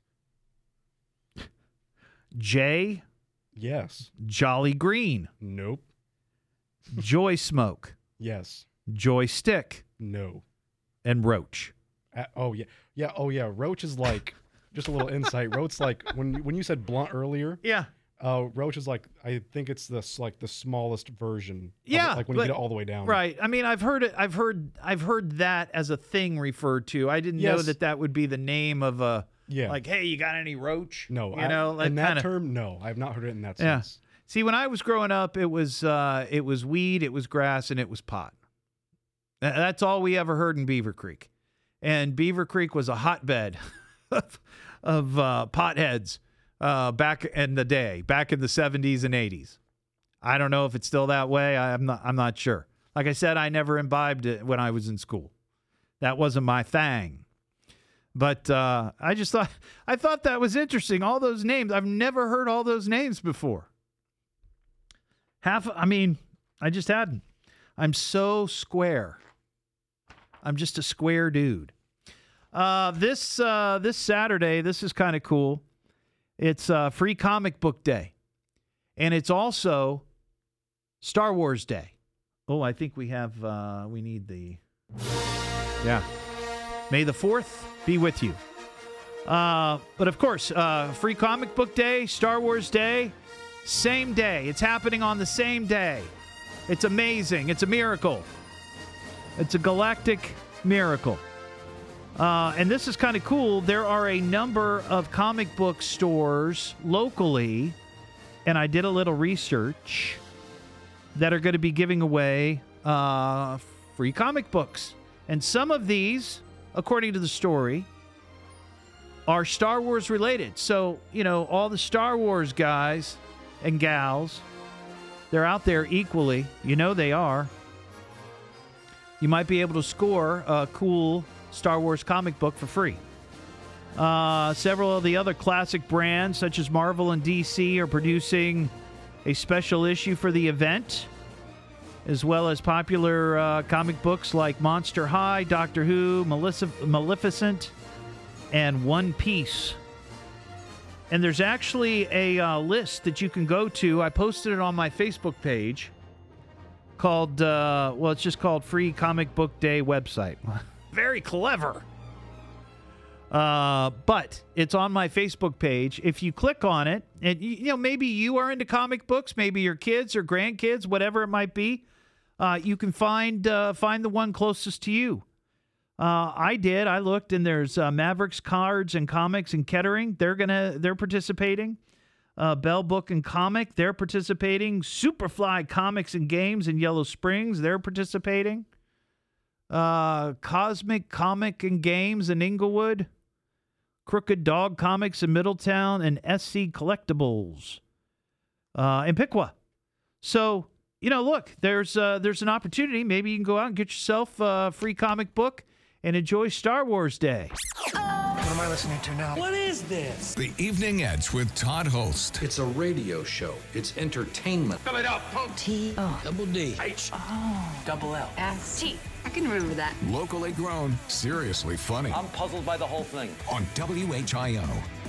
Jay. Yes. Jolly Green. Nope. Joy Smoke. Yes. Joystick. No. And Roach. Oh yeah. Yeah. Oh yeah. Roach is like just a little insight. Roach like when you said blunt earlier. Yeah. Roach is like, I think it's the smallest version. Yeah. Like when you get it all the way down. Right. I mean, I've heard it. I've heard that as a thing referred to. I didn't know that would be the name of a. Yeah. Like, hey, you got any roach? No. Like in that term, no. I've not heard it in that sense. See, when I was growing up, it was weed, it was grass, and it was pot. That's all we ever heard in Beaver Creek. And Beaver Creek was a hotbed of potheads back in the day, back in the 70s and 80s. I don't know if it's still that way. I'm not sure. Like I said, I never imbibed it when I was in school. That wasn't my thing. But I thought that was interesting. All those names. I've never heard all those names before. I just hadn't. I'm so square. I'm just a square dude. This Saturday, this is kind of cool. It's Free Comic Book Day. And it's also Star Wars Day. Oh, I think we have, we need the, yeah. May the 4th be with you. But of course, Free Comic Book Day, Star Wars Day, same day. It's happening on the same day. It's amazing. It's a miracle. It's a galactic miracle. And this is kind of cool. There are a number of comic book stores locally, and I did a little research, that are going to be giving away free comic books. And some of these, according to the story, are Star Wars related. So, all the Star Wars guys and gals, they're out there equally. They are. You might be able to score a cool Star Wars comic book for free. Several of the other classic brands, such as Marvel and DC, are producing a special issue for the event, as well as popular comic books like Monster High, Doctor Who, Maleficent, and One Piece. And there's actually a list that you can go to. I posted it on my Facebook page called, it's just called Free Comic Book Day website. Very clever. But it's on my Facebook page. If you click on it, and maybe you are into comic books, maybe your kids or grandkids, whatever it might be, you can find the one closest to you. I did. I looked, and there's Mavericks Cards and Comics in Kettering. They're participating. Bell Book and Comic, they're participating. Superfly Comics and Games in Yellow Springs, they're participating. Cosmic Comic and Games in Inglewood. Crooked Dog Comics in Middletown, and SC Collectibles in Piqua. So, look, there's an opportunity. Maybe you can go out and get yourself a free comic book and enjoy Star Wars Day. What am I listening to now? What is this? The Evening Edge with Todd Holst. It's a radio show. It's entertainment. Fill it up, punk. T-O. Double D. H. Oh. Double L. S-T. I can remember that. Locally grown, seriously funny. I'm puzzled by the whole thing. On WHIO.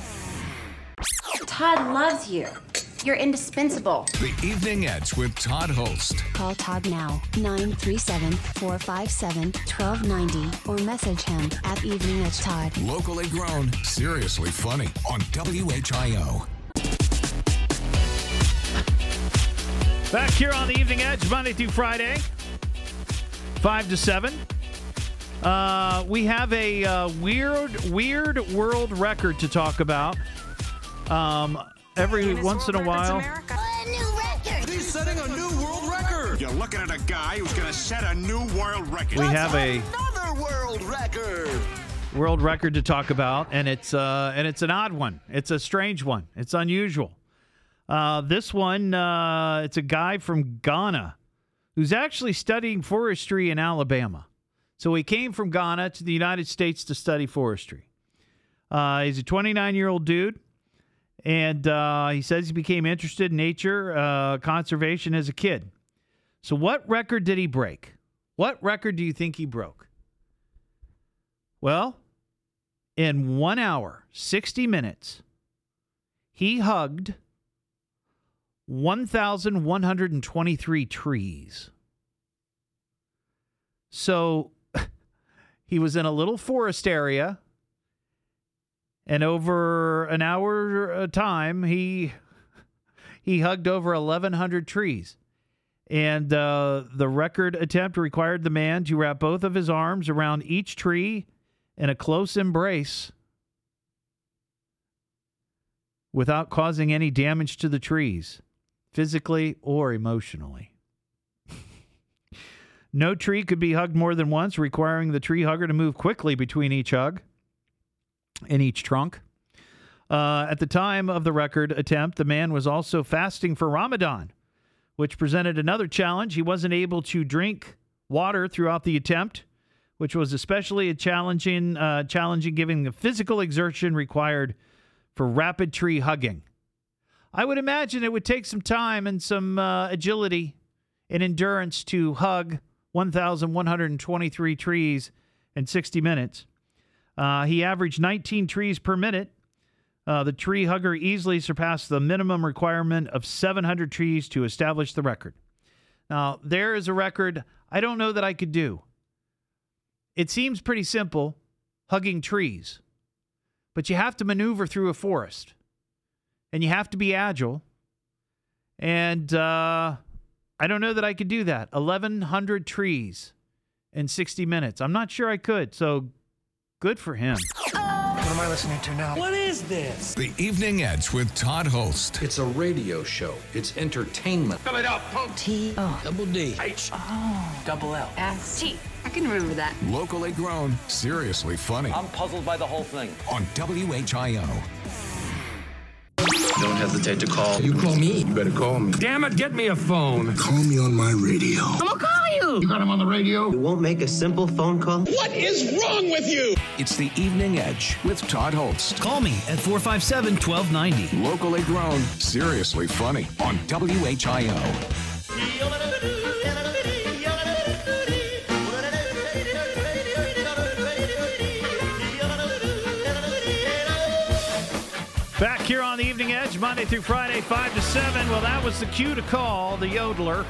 Todd loves you. You're indispensable. The Evening Edge with Todd Holst. Call Todd now, 937-457-1290, or message him at Evening Edge Todd. Locally grown, seriously funny. On WHIO. Back here on the Evening Edge, Monday through Friday, 5 to 7. We have a weird world record to talk about. Every once in a while. A new record. He's setting a new world record. You're looking at a guy who's going to set a new world record. We have another world record to talk about, and it's an odd one. It's a strange one. It's unusual. This one, it's a guy from Ghana who's actually studying forestry in Alabama. So he came from Ghana to the United States to study forestry. He's a 29-year-old dude. And he says he became interested in nature conservation as a kid. So what record did he break? What record do you think he broke? Well, in 1 hour, 60 minutes, he hugged 1,123 trees. So he was in a little forest area. And over an hour time, he hugged over 1,100 trees. And the record attempt required the man to wrap both of his arms around each tree in a close embrace without causing any damage to the trees, physically or emotionally. No tree could be hugged more than once, requiring the tree hugger to move quickly between each hug. In each trunk. At the time of the record attempt, the man was also fasting for Ramadan, which presented another challenge. He wasn't able to drink water throughout the attempt, which was especially challenging given the physical exertion required for rapid tree hugging. I would imagine it would take some time and some agility and endurance to hug 1,123 trees in 60 minutes. He averaged 19 trees per minute. The tree hugger easily surpassed the minimum requirement of 700 trees to establish the record. Now, there is a record I don't know that I could do. It seems pretty simple, hugging trees. But you have to maneuver through a forest. And you have to be agile. And I don't know that I could do that. 1,100 trees in 60 minutes. I'm not sure I could, so good for him. What am I listening to now? What is this? The Evening Edge with Todd Holst. It's a radio show. It's entertainment. Fill it up, punk. T-O. Double D. H. Oh. Double L. S-T. I can remember that. Locally grown, seriously funny. I'm puzzled by the whole thing. On WHIO. Don't hesitate to call. You call me? You better call me. Damn it, get me a phone. Call me on my radio. I'm gonna call you. You got him on the radio? You won't make a simple phone call? What is wrong with you? It's the Evening Edge with Todd Holst. Call me at 457-1290. Locally grown, seriously funny. On WHIO. Back here on the Evening Edge, Monday through Friday, 5 to 7. Well, that was the cue to call, the yodeler.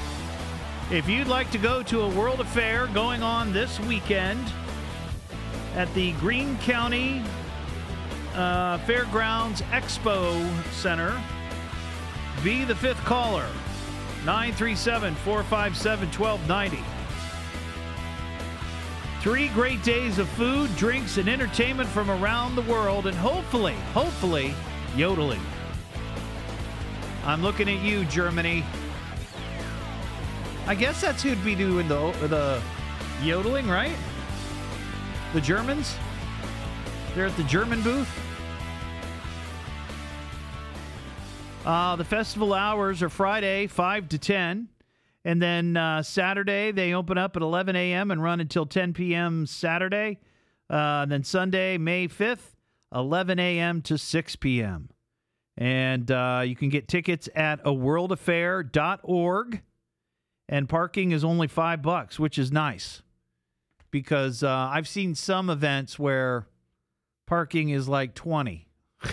If you'd like to go to a world affair going on this weekend, at the Greene County Fairgrounds Expo Center. Be the fifth caller. 937-457-1290. 3 great days of food, drinks, and entertainment from around the world, and hopefully, yodeling. I'm looking at you, Germany. I guess that's who'd be doing the yodeling, right? The Germans? They're at the German booth. The festival hours are Friday, 5 to 10. And then Saturday, they open up at 11 a.m. and run until 10 p.m. Saturday. And then Sunday, May 5th, 11 a.m. to 6 p.m. And you can get tickets at aworldaffair.org. And parking is only $5, which is nice. Because I've seen some events where parking is like $20.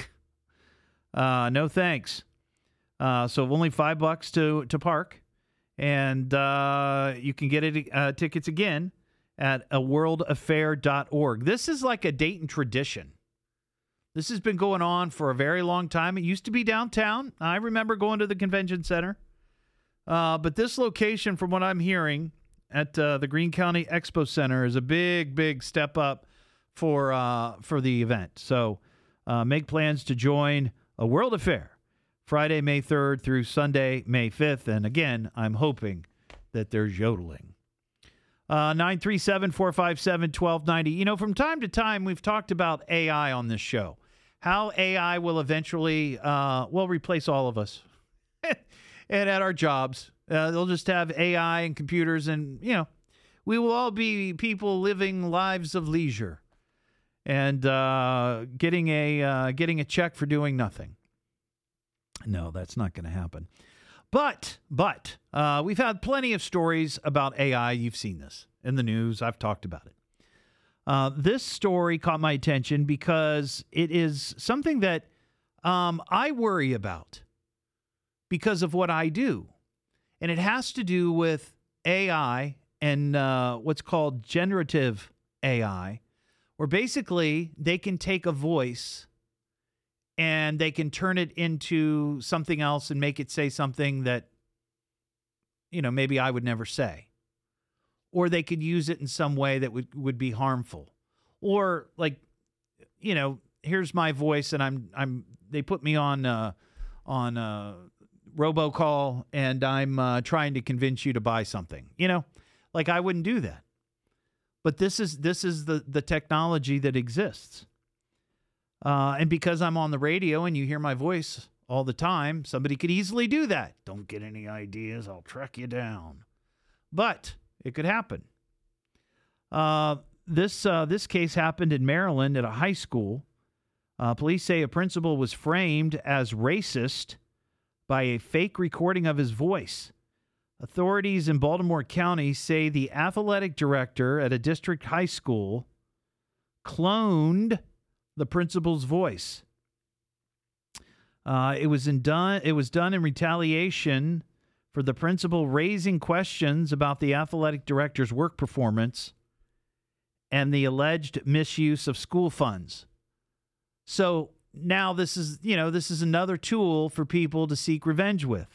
No thanks. So only $5 to park. And you can get tickets again at aworldaffair.org. This is like a Dayton tradition. This has been going on for a very long time. It used to be downtown. I remember going to the convention center. But this location, from what I'm hearing, at the Greene County Expo Center is a big, big step up for the event. So make plans to join A World Affair Friday, May 3rd through Sunday, May 5th. And again, I'm hoping that there's yodeling. 937-457-1290. You know, from time to time, we've talked about AI on this show. How AI will eventually, replace all of us. And at our jobs. They'll just have AI and computers and, we will all be people living lives of leisure and getting a check for doing nothing. No, that's not going to happen. But we've had plenty of stories about AI. You've seen this in the news. I've talked about it. This story caught my attention because it is something that I worry about because of what I do. And it has to do with AI and what's called generative AI, where basically they can take a voice and they can turn it into something else and make it say something that, maybe I would never say. Or they could use it in some way that would be harmful. Or here's my voice and they put me on robocall and I'm trying to convince you to buy something. I wouldn't do that. But this is the technology that exists. And because I'm on the radio and you hear my voice all the time, somebody could easily do that. Don't get any ideas, I'll track you down. But it could happen. This case happened in Maryland at a high school. Police say a principal was framed as racist by a fake recording of his voice. Authorities in Baltimore County say the athletic director at a district high school cloned the principal's voice. It was done in retaliation for the principal raising questions about the athletic director's work performance and the alleged misuse of school funds. So now this is another tool for people to seek revenge with.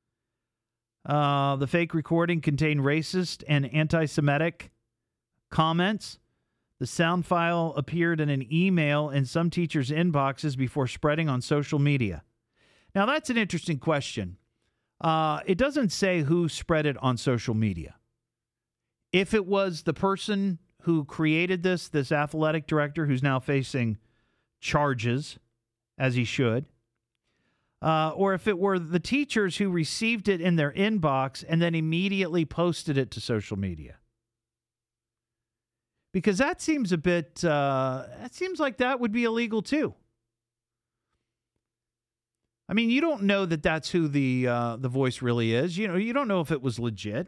The fake recording contained racist and anti-Semitic comments. The sound file appeared in an email in some teachers' inboxes before spreading on social media. Now, that's an interesting question. It doesn't say who spread it on social media. If it was the person who created this athletic director who's now facing charges, as he should, or if it were the teachers who received it in their inbox and then immediately posted it to social media. Because that seems that seems like that would be illegal too. I mean, you don't know that that's who the voice really is. You don't know if it was legit.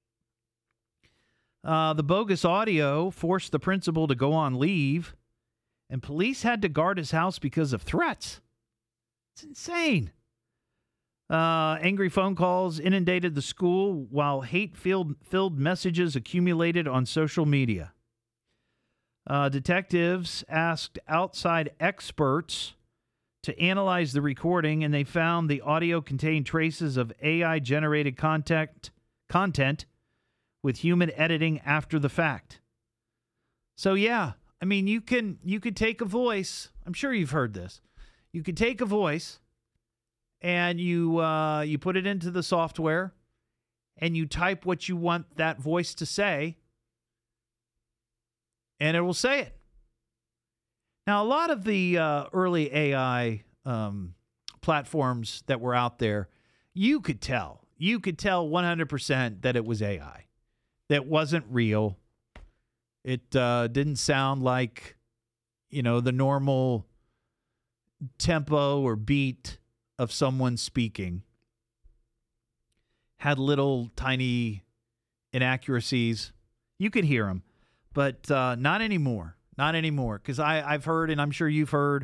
The bogus audio forced the principal to go on leave, and police had to guard his house because of threats. It's insane. Angry phone calls inundated the school while hate-filled messages accumulated on social media. Detectives asked outside experts to analyze the recording, and they found the audio contained traces of AI-generated content with human editing after the fact. So, yeah, I mean, you could take a voice. I'm sure you've heard this. You could take a voice and you put it into the software and you type what you want that voice to say, and it will say it. Now, a lot of the early AI platforms that were out there, you could tell 100% that it was AI. That wasn't real. It didn't sound like, the normal tempo or beat of someone speaking. Had little tiny inaccuracies. You could hear them, but not anymore. Not anymore. Because I've heard, and I'm sure you've heard,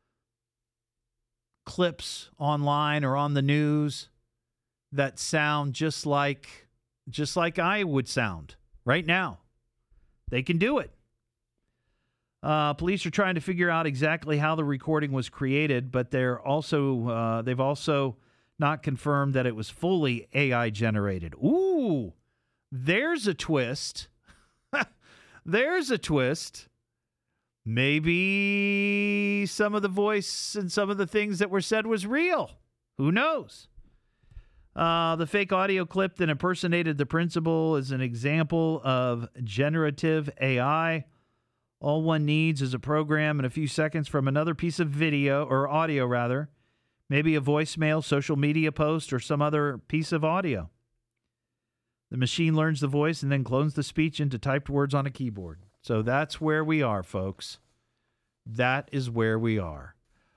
clips online or on the news that sound just like I would sound right now. They can do it. Police are trying to figure out exactly how the recording was created, but they've also not confirmed that it was fully AI generated. Ooh, there's a twist. There's a twist. Maybe some of the voice and some of the things that were said was real. Who knows? The fake audio clip that impersonated the principal is an example of generative AI. All one needs is a program and a few seconds from another piece of video, or audio rather, maybe a voicemail, social media post, or some other piece of audio. The machine learns the voice and then clones the speech into typed words on a keyboard. So that's where we are, folks. That is where we are.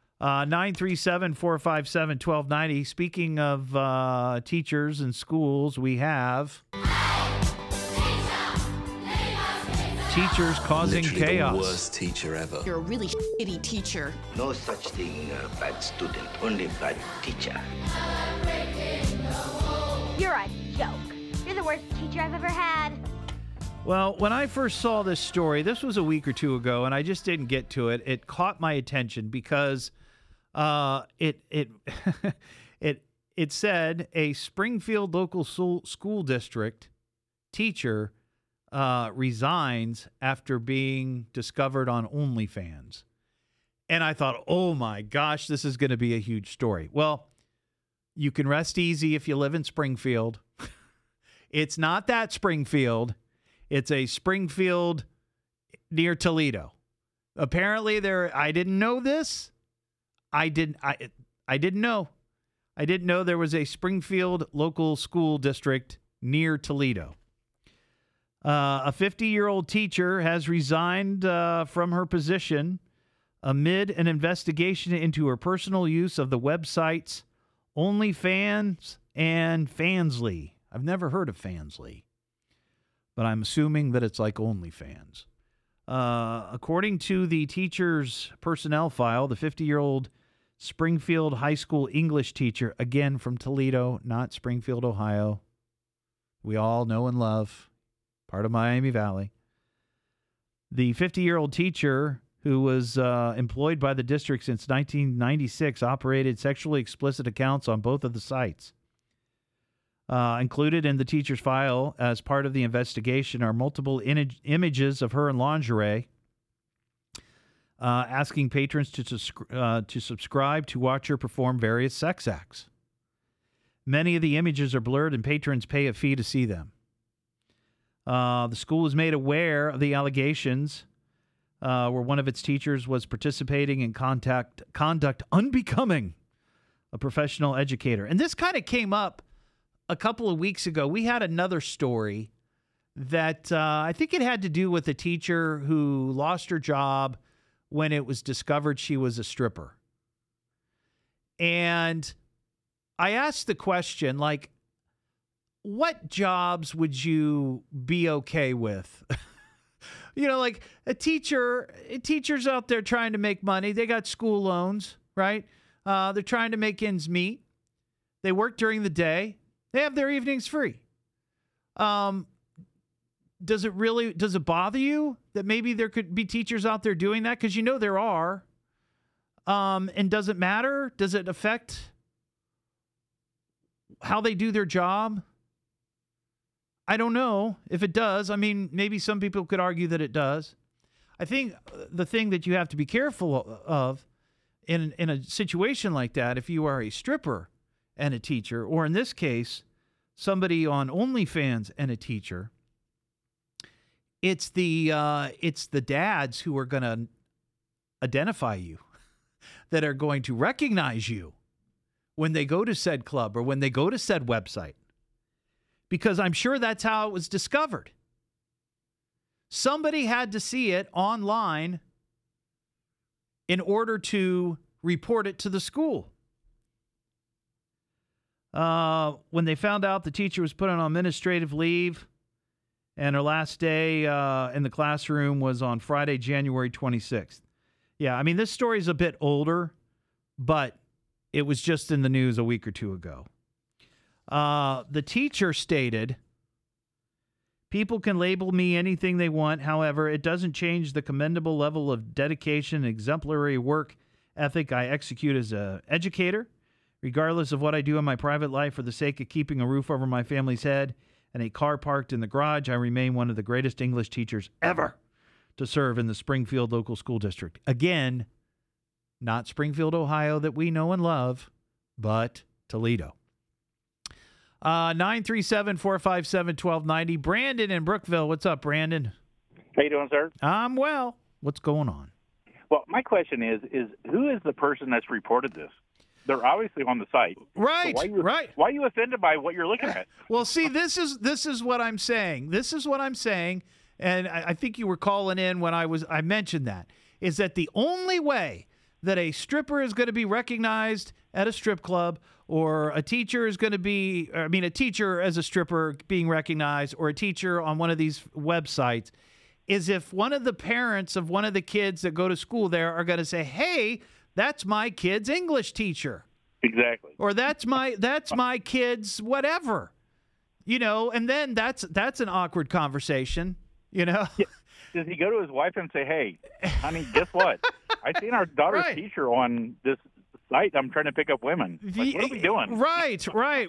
937-457-1290. Speaking of teachers and schools, we have teachers causing Literally chaos. The worst teacher ever. You're a really shitty teacher. No such thing, bad student, only bad teacher. You're a joke. You're the worst teacher I've ever had. Well, when I first saw this story, this was a week or two ago, and I just didn't get to it. It caught my attention because it said a Springfield local school district teacher resigns after being discovered on OnlyFans. And I thought, oh my gosh, this is going to be a huge story. Well, you can rest easy if you live in Springfield. It's not that Springfield. It's a Springfield near Toledo. Apparently I didn't know this. I didn't know. I didn't know there was a Springfield local school district near Toledo. A 50-year-old teacher has resigned from her position amid an investigation into her personal use of the websites OnlyFans and Fansly. I've never heard of Fansly, but I'm assuming that it's like OnlyFans. According to the teacher's personnel file, the 50-year-old Springfield High School English teacher, again from Toledo, not Springfield, Ohio, we all know and love, part of Miami Valley. The 50-year-old teacher, who was employed by the district since 1996, operated sexually explicit accounts on both of the sites. Included in the teacher's file as part of the investigation are multiple images of her in lingerie, asking patrons to subscribe to watch her perform various sex acts. Many of the images are blurred, and patrons pay a fee to see them. The school was made aware of the allegations where one of its teachers was participating in conduct unbecoming a professional educator. And this kind of came up a couple of weeks ago. We had another story that I think it had to do with a teacher who lost her job when it was discovered she was a stripper. And I asked the question, like, what jobs would you be okay with? Like teachers out there trying to make money. They got school loans, right? They're trying to make ends meet. They work during the day. They have their evenings free. does it bother you that maybe there could be teachers out there doing that? Because there are. And does it matter? Does it affect how they do their job? I don't know if it does. I mean, maybe some people could argue that it does. I think the thing that you have to be careful of in a situation like that, if you are a stripper and a teacher, or in this case, somebody on OnlyFans and a teacher, it's the dads who are going to identify you, that are going to recognize you when they go to said club or when they go to said website. Because I'm sure that's how it was discovered. Somebody had to see it online in order to report it to the school. When they found out the teacher was put on administrative leave and her last day in the classroom was on Friday, January 26th. Yeah, I mean, this story is a bit older, but it was just in the news a week or two ago. The teacher stated, "People can label me anything they want. However, it doesn't change the commendable level of dedication and exemplary work ethic I execute as an educator. Regardless of what I do in my private life for the sake of keeping a roof over my family's head and a car parked in the garage, I remain one of the greatest English teachers ever to serve in the Springfield local school district." Again, not Springfield, Ohio that we know and love, but Toledo. 937-457-1290. Brandon in Brookville. What's up, Brandon? How you doing, sir? I'm well. What's going on? Well, my question is who is the person that's reported this? They're obviously on the site. Right, so right. Why are you offended by what you're looking at? Well, see, this is what I'm saying. This is what I'm saying, and I think you were calling in when I mentioned that, is that the only way that a stripper is going to be recognized at a strip club, or a teacher is going to be, a teacher as a stripper being recognized, or a teacher on one of these websites, is if one of the parents of one of the kids that go to school there are going to say, "Hey, that's my kid's English teacher." Exactly. Or that's my kid's whatever. And then that's an awkward conversation, Yeah. Does he go to his wife and say, "Hey, honey, guess what? I seen our daughter's teacher on this site. I'm trying to pick up women." Like, what are we doing? Right.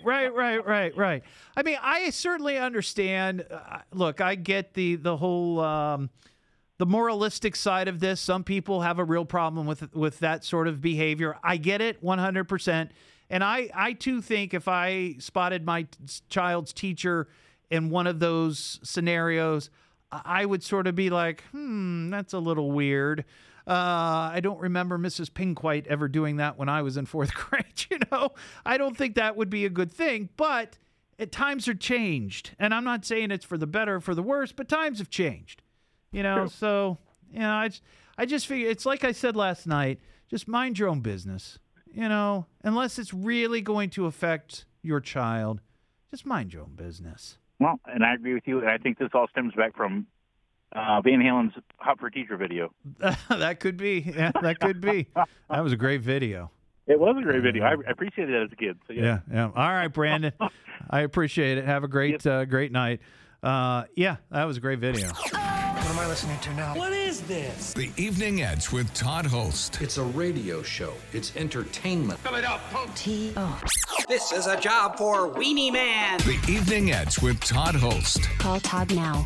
I mean, I certainly understand. Look, I get the whole the moralistic side of this. Some people have a real problem with that sort of behavior. I get it 100%. And I too think if I spotted my child's teacher in one of those scenarios, I would sort of be like, that's a little weird. I don't remember Mrs. Pinkwite ever doing that when I was in fourth grade, I don't think that would be a good thing, but times are changed. And I'm not saying it's for the better or for the worse, but times have changed, True. So, I just figure it's like I said last night, just mind your own business, unless it's really going to affect your child, just mind your own business. Well, and I agree with you, and I think this all stems back from Van Halen's Hot for Teacher video. That could be. Yeah, that could be. That was a great video. It was a great video. I appreciated it as a kid. So yeah. All right, Brandon. I appreciate it. Have a great great night. Yeah, that was a great video. What am I listening to now? What is this? The Evening Edge with Todd Holst. It's a radio show. It's entertainment. Fill it up, punk. T.O. This is a job for Weenie Man. The Evening Edge with Todd Holst. Call Todd now,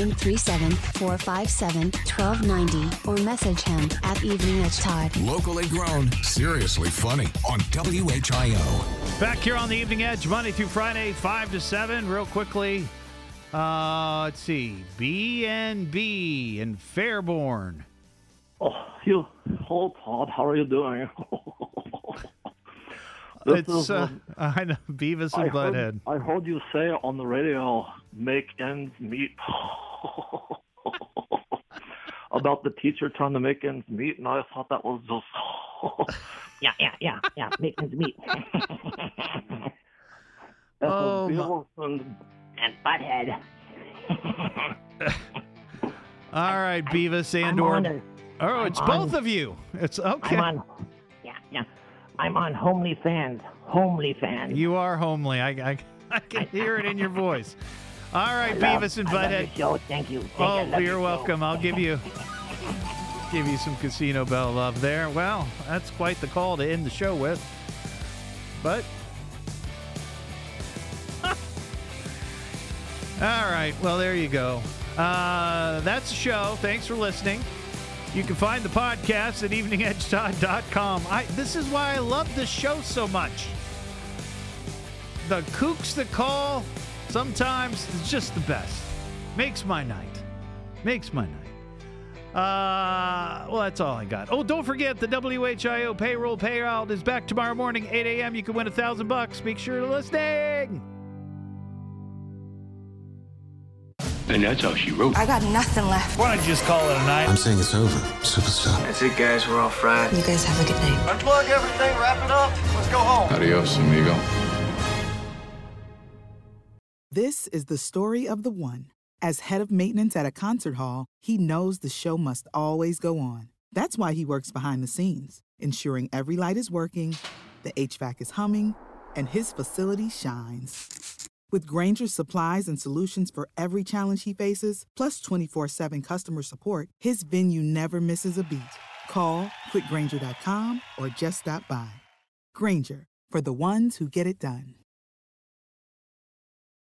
937-457-1290, or message him at Evening Edge Todd. Locally grown, seriously funny on WHIO. Back here on the Evening Edge, Monday through Friday, 5 to 7. Real quickly, let's see, B&B in Fairborn. Hello, Todd. How are you doing? I know, Beavis and Butthead. I heard you say on the radio, "make ends meet," about the teacher trying to make ends meet, and I thought that was just... Yeah, make ends meet. And Butthead. All right, Beavis and it's both of you. It's okay. I'm on Homely Fans. You are homely. I can hear it in your voice. All right, Beavis and Butthead. Show. Thank you. You're welcome. I'll give you some Casino Bell love there. Well, that's quite the call to end the show with. But all right, well, there you go. That's the show. Thanks for listening. You can find the podcast at eveningedgetodd.com. This is why I love this show so much. The kooks that call, sometimes it's just the best. Makes my night. Well, that's all I got. Oh, don't forget the WHIO payroll payout is back tomorrow morning, 8 a.m. You can win $1,000. Make sure to listening. And that's all she wrote. I got nothing left. Why don't you just call it a night? I'm saying it's over, superstar. That's it, guys. We're all fried. You guys have a good night. Unplug everything, wrap it up. Let's go home. Adios, amigo. This is the story of the one. As head of maintenance at a concert hall, he knows the show must always go on. That's why he works behind the scenes, ensuring every light is working, the HVAC is humming, and his facility shines. With Grainger's supplies and solutions for every challenge he faces, plus 24/7 customer support, his venue never misses a beat. Call quickgrainger.com or just stop by. Grainger, for the ones who get it done.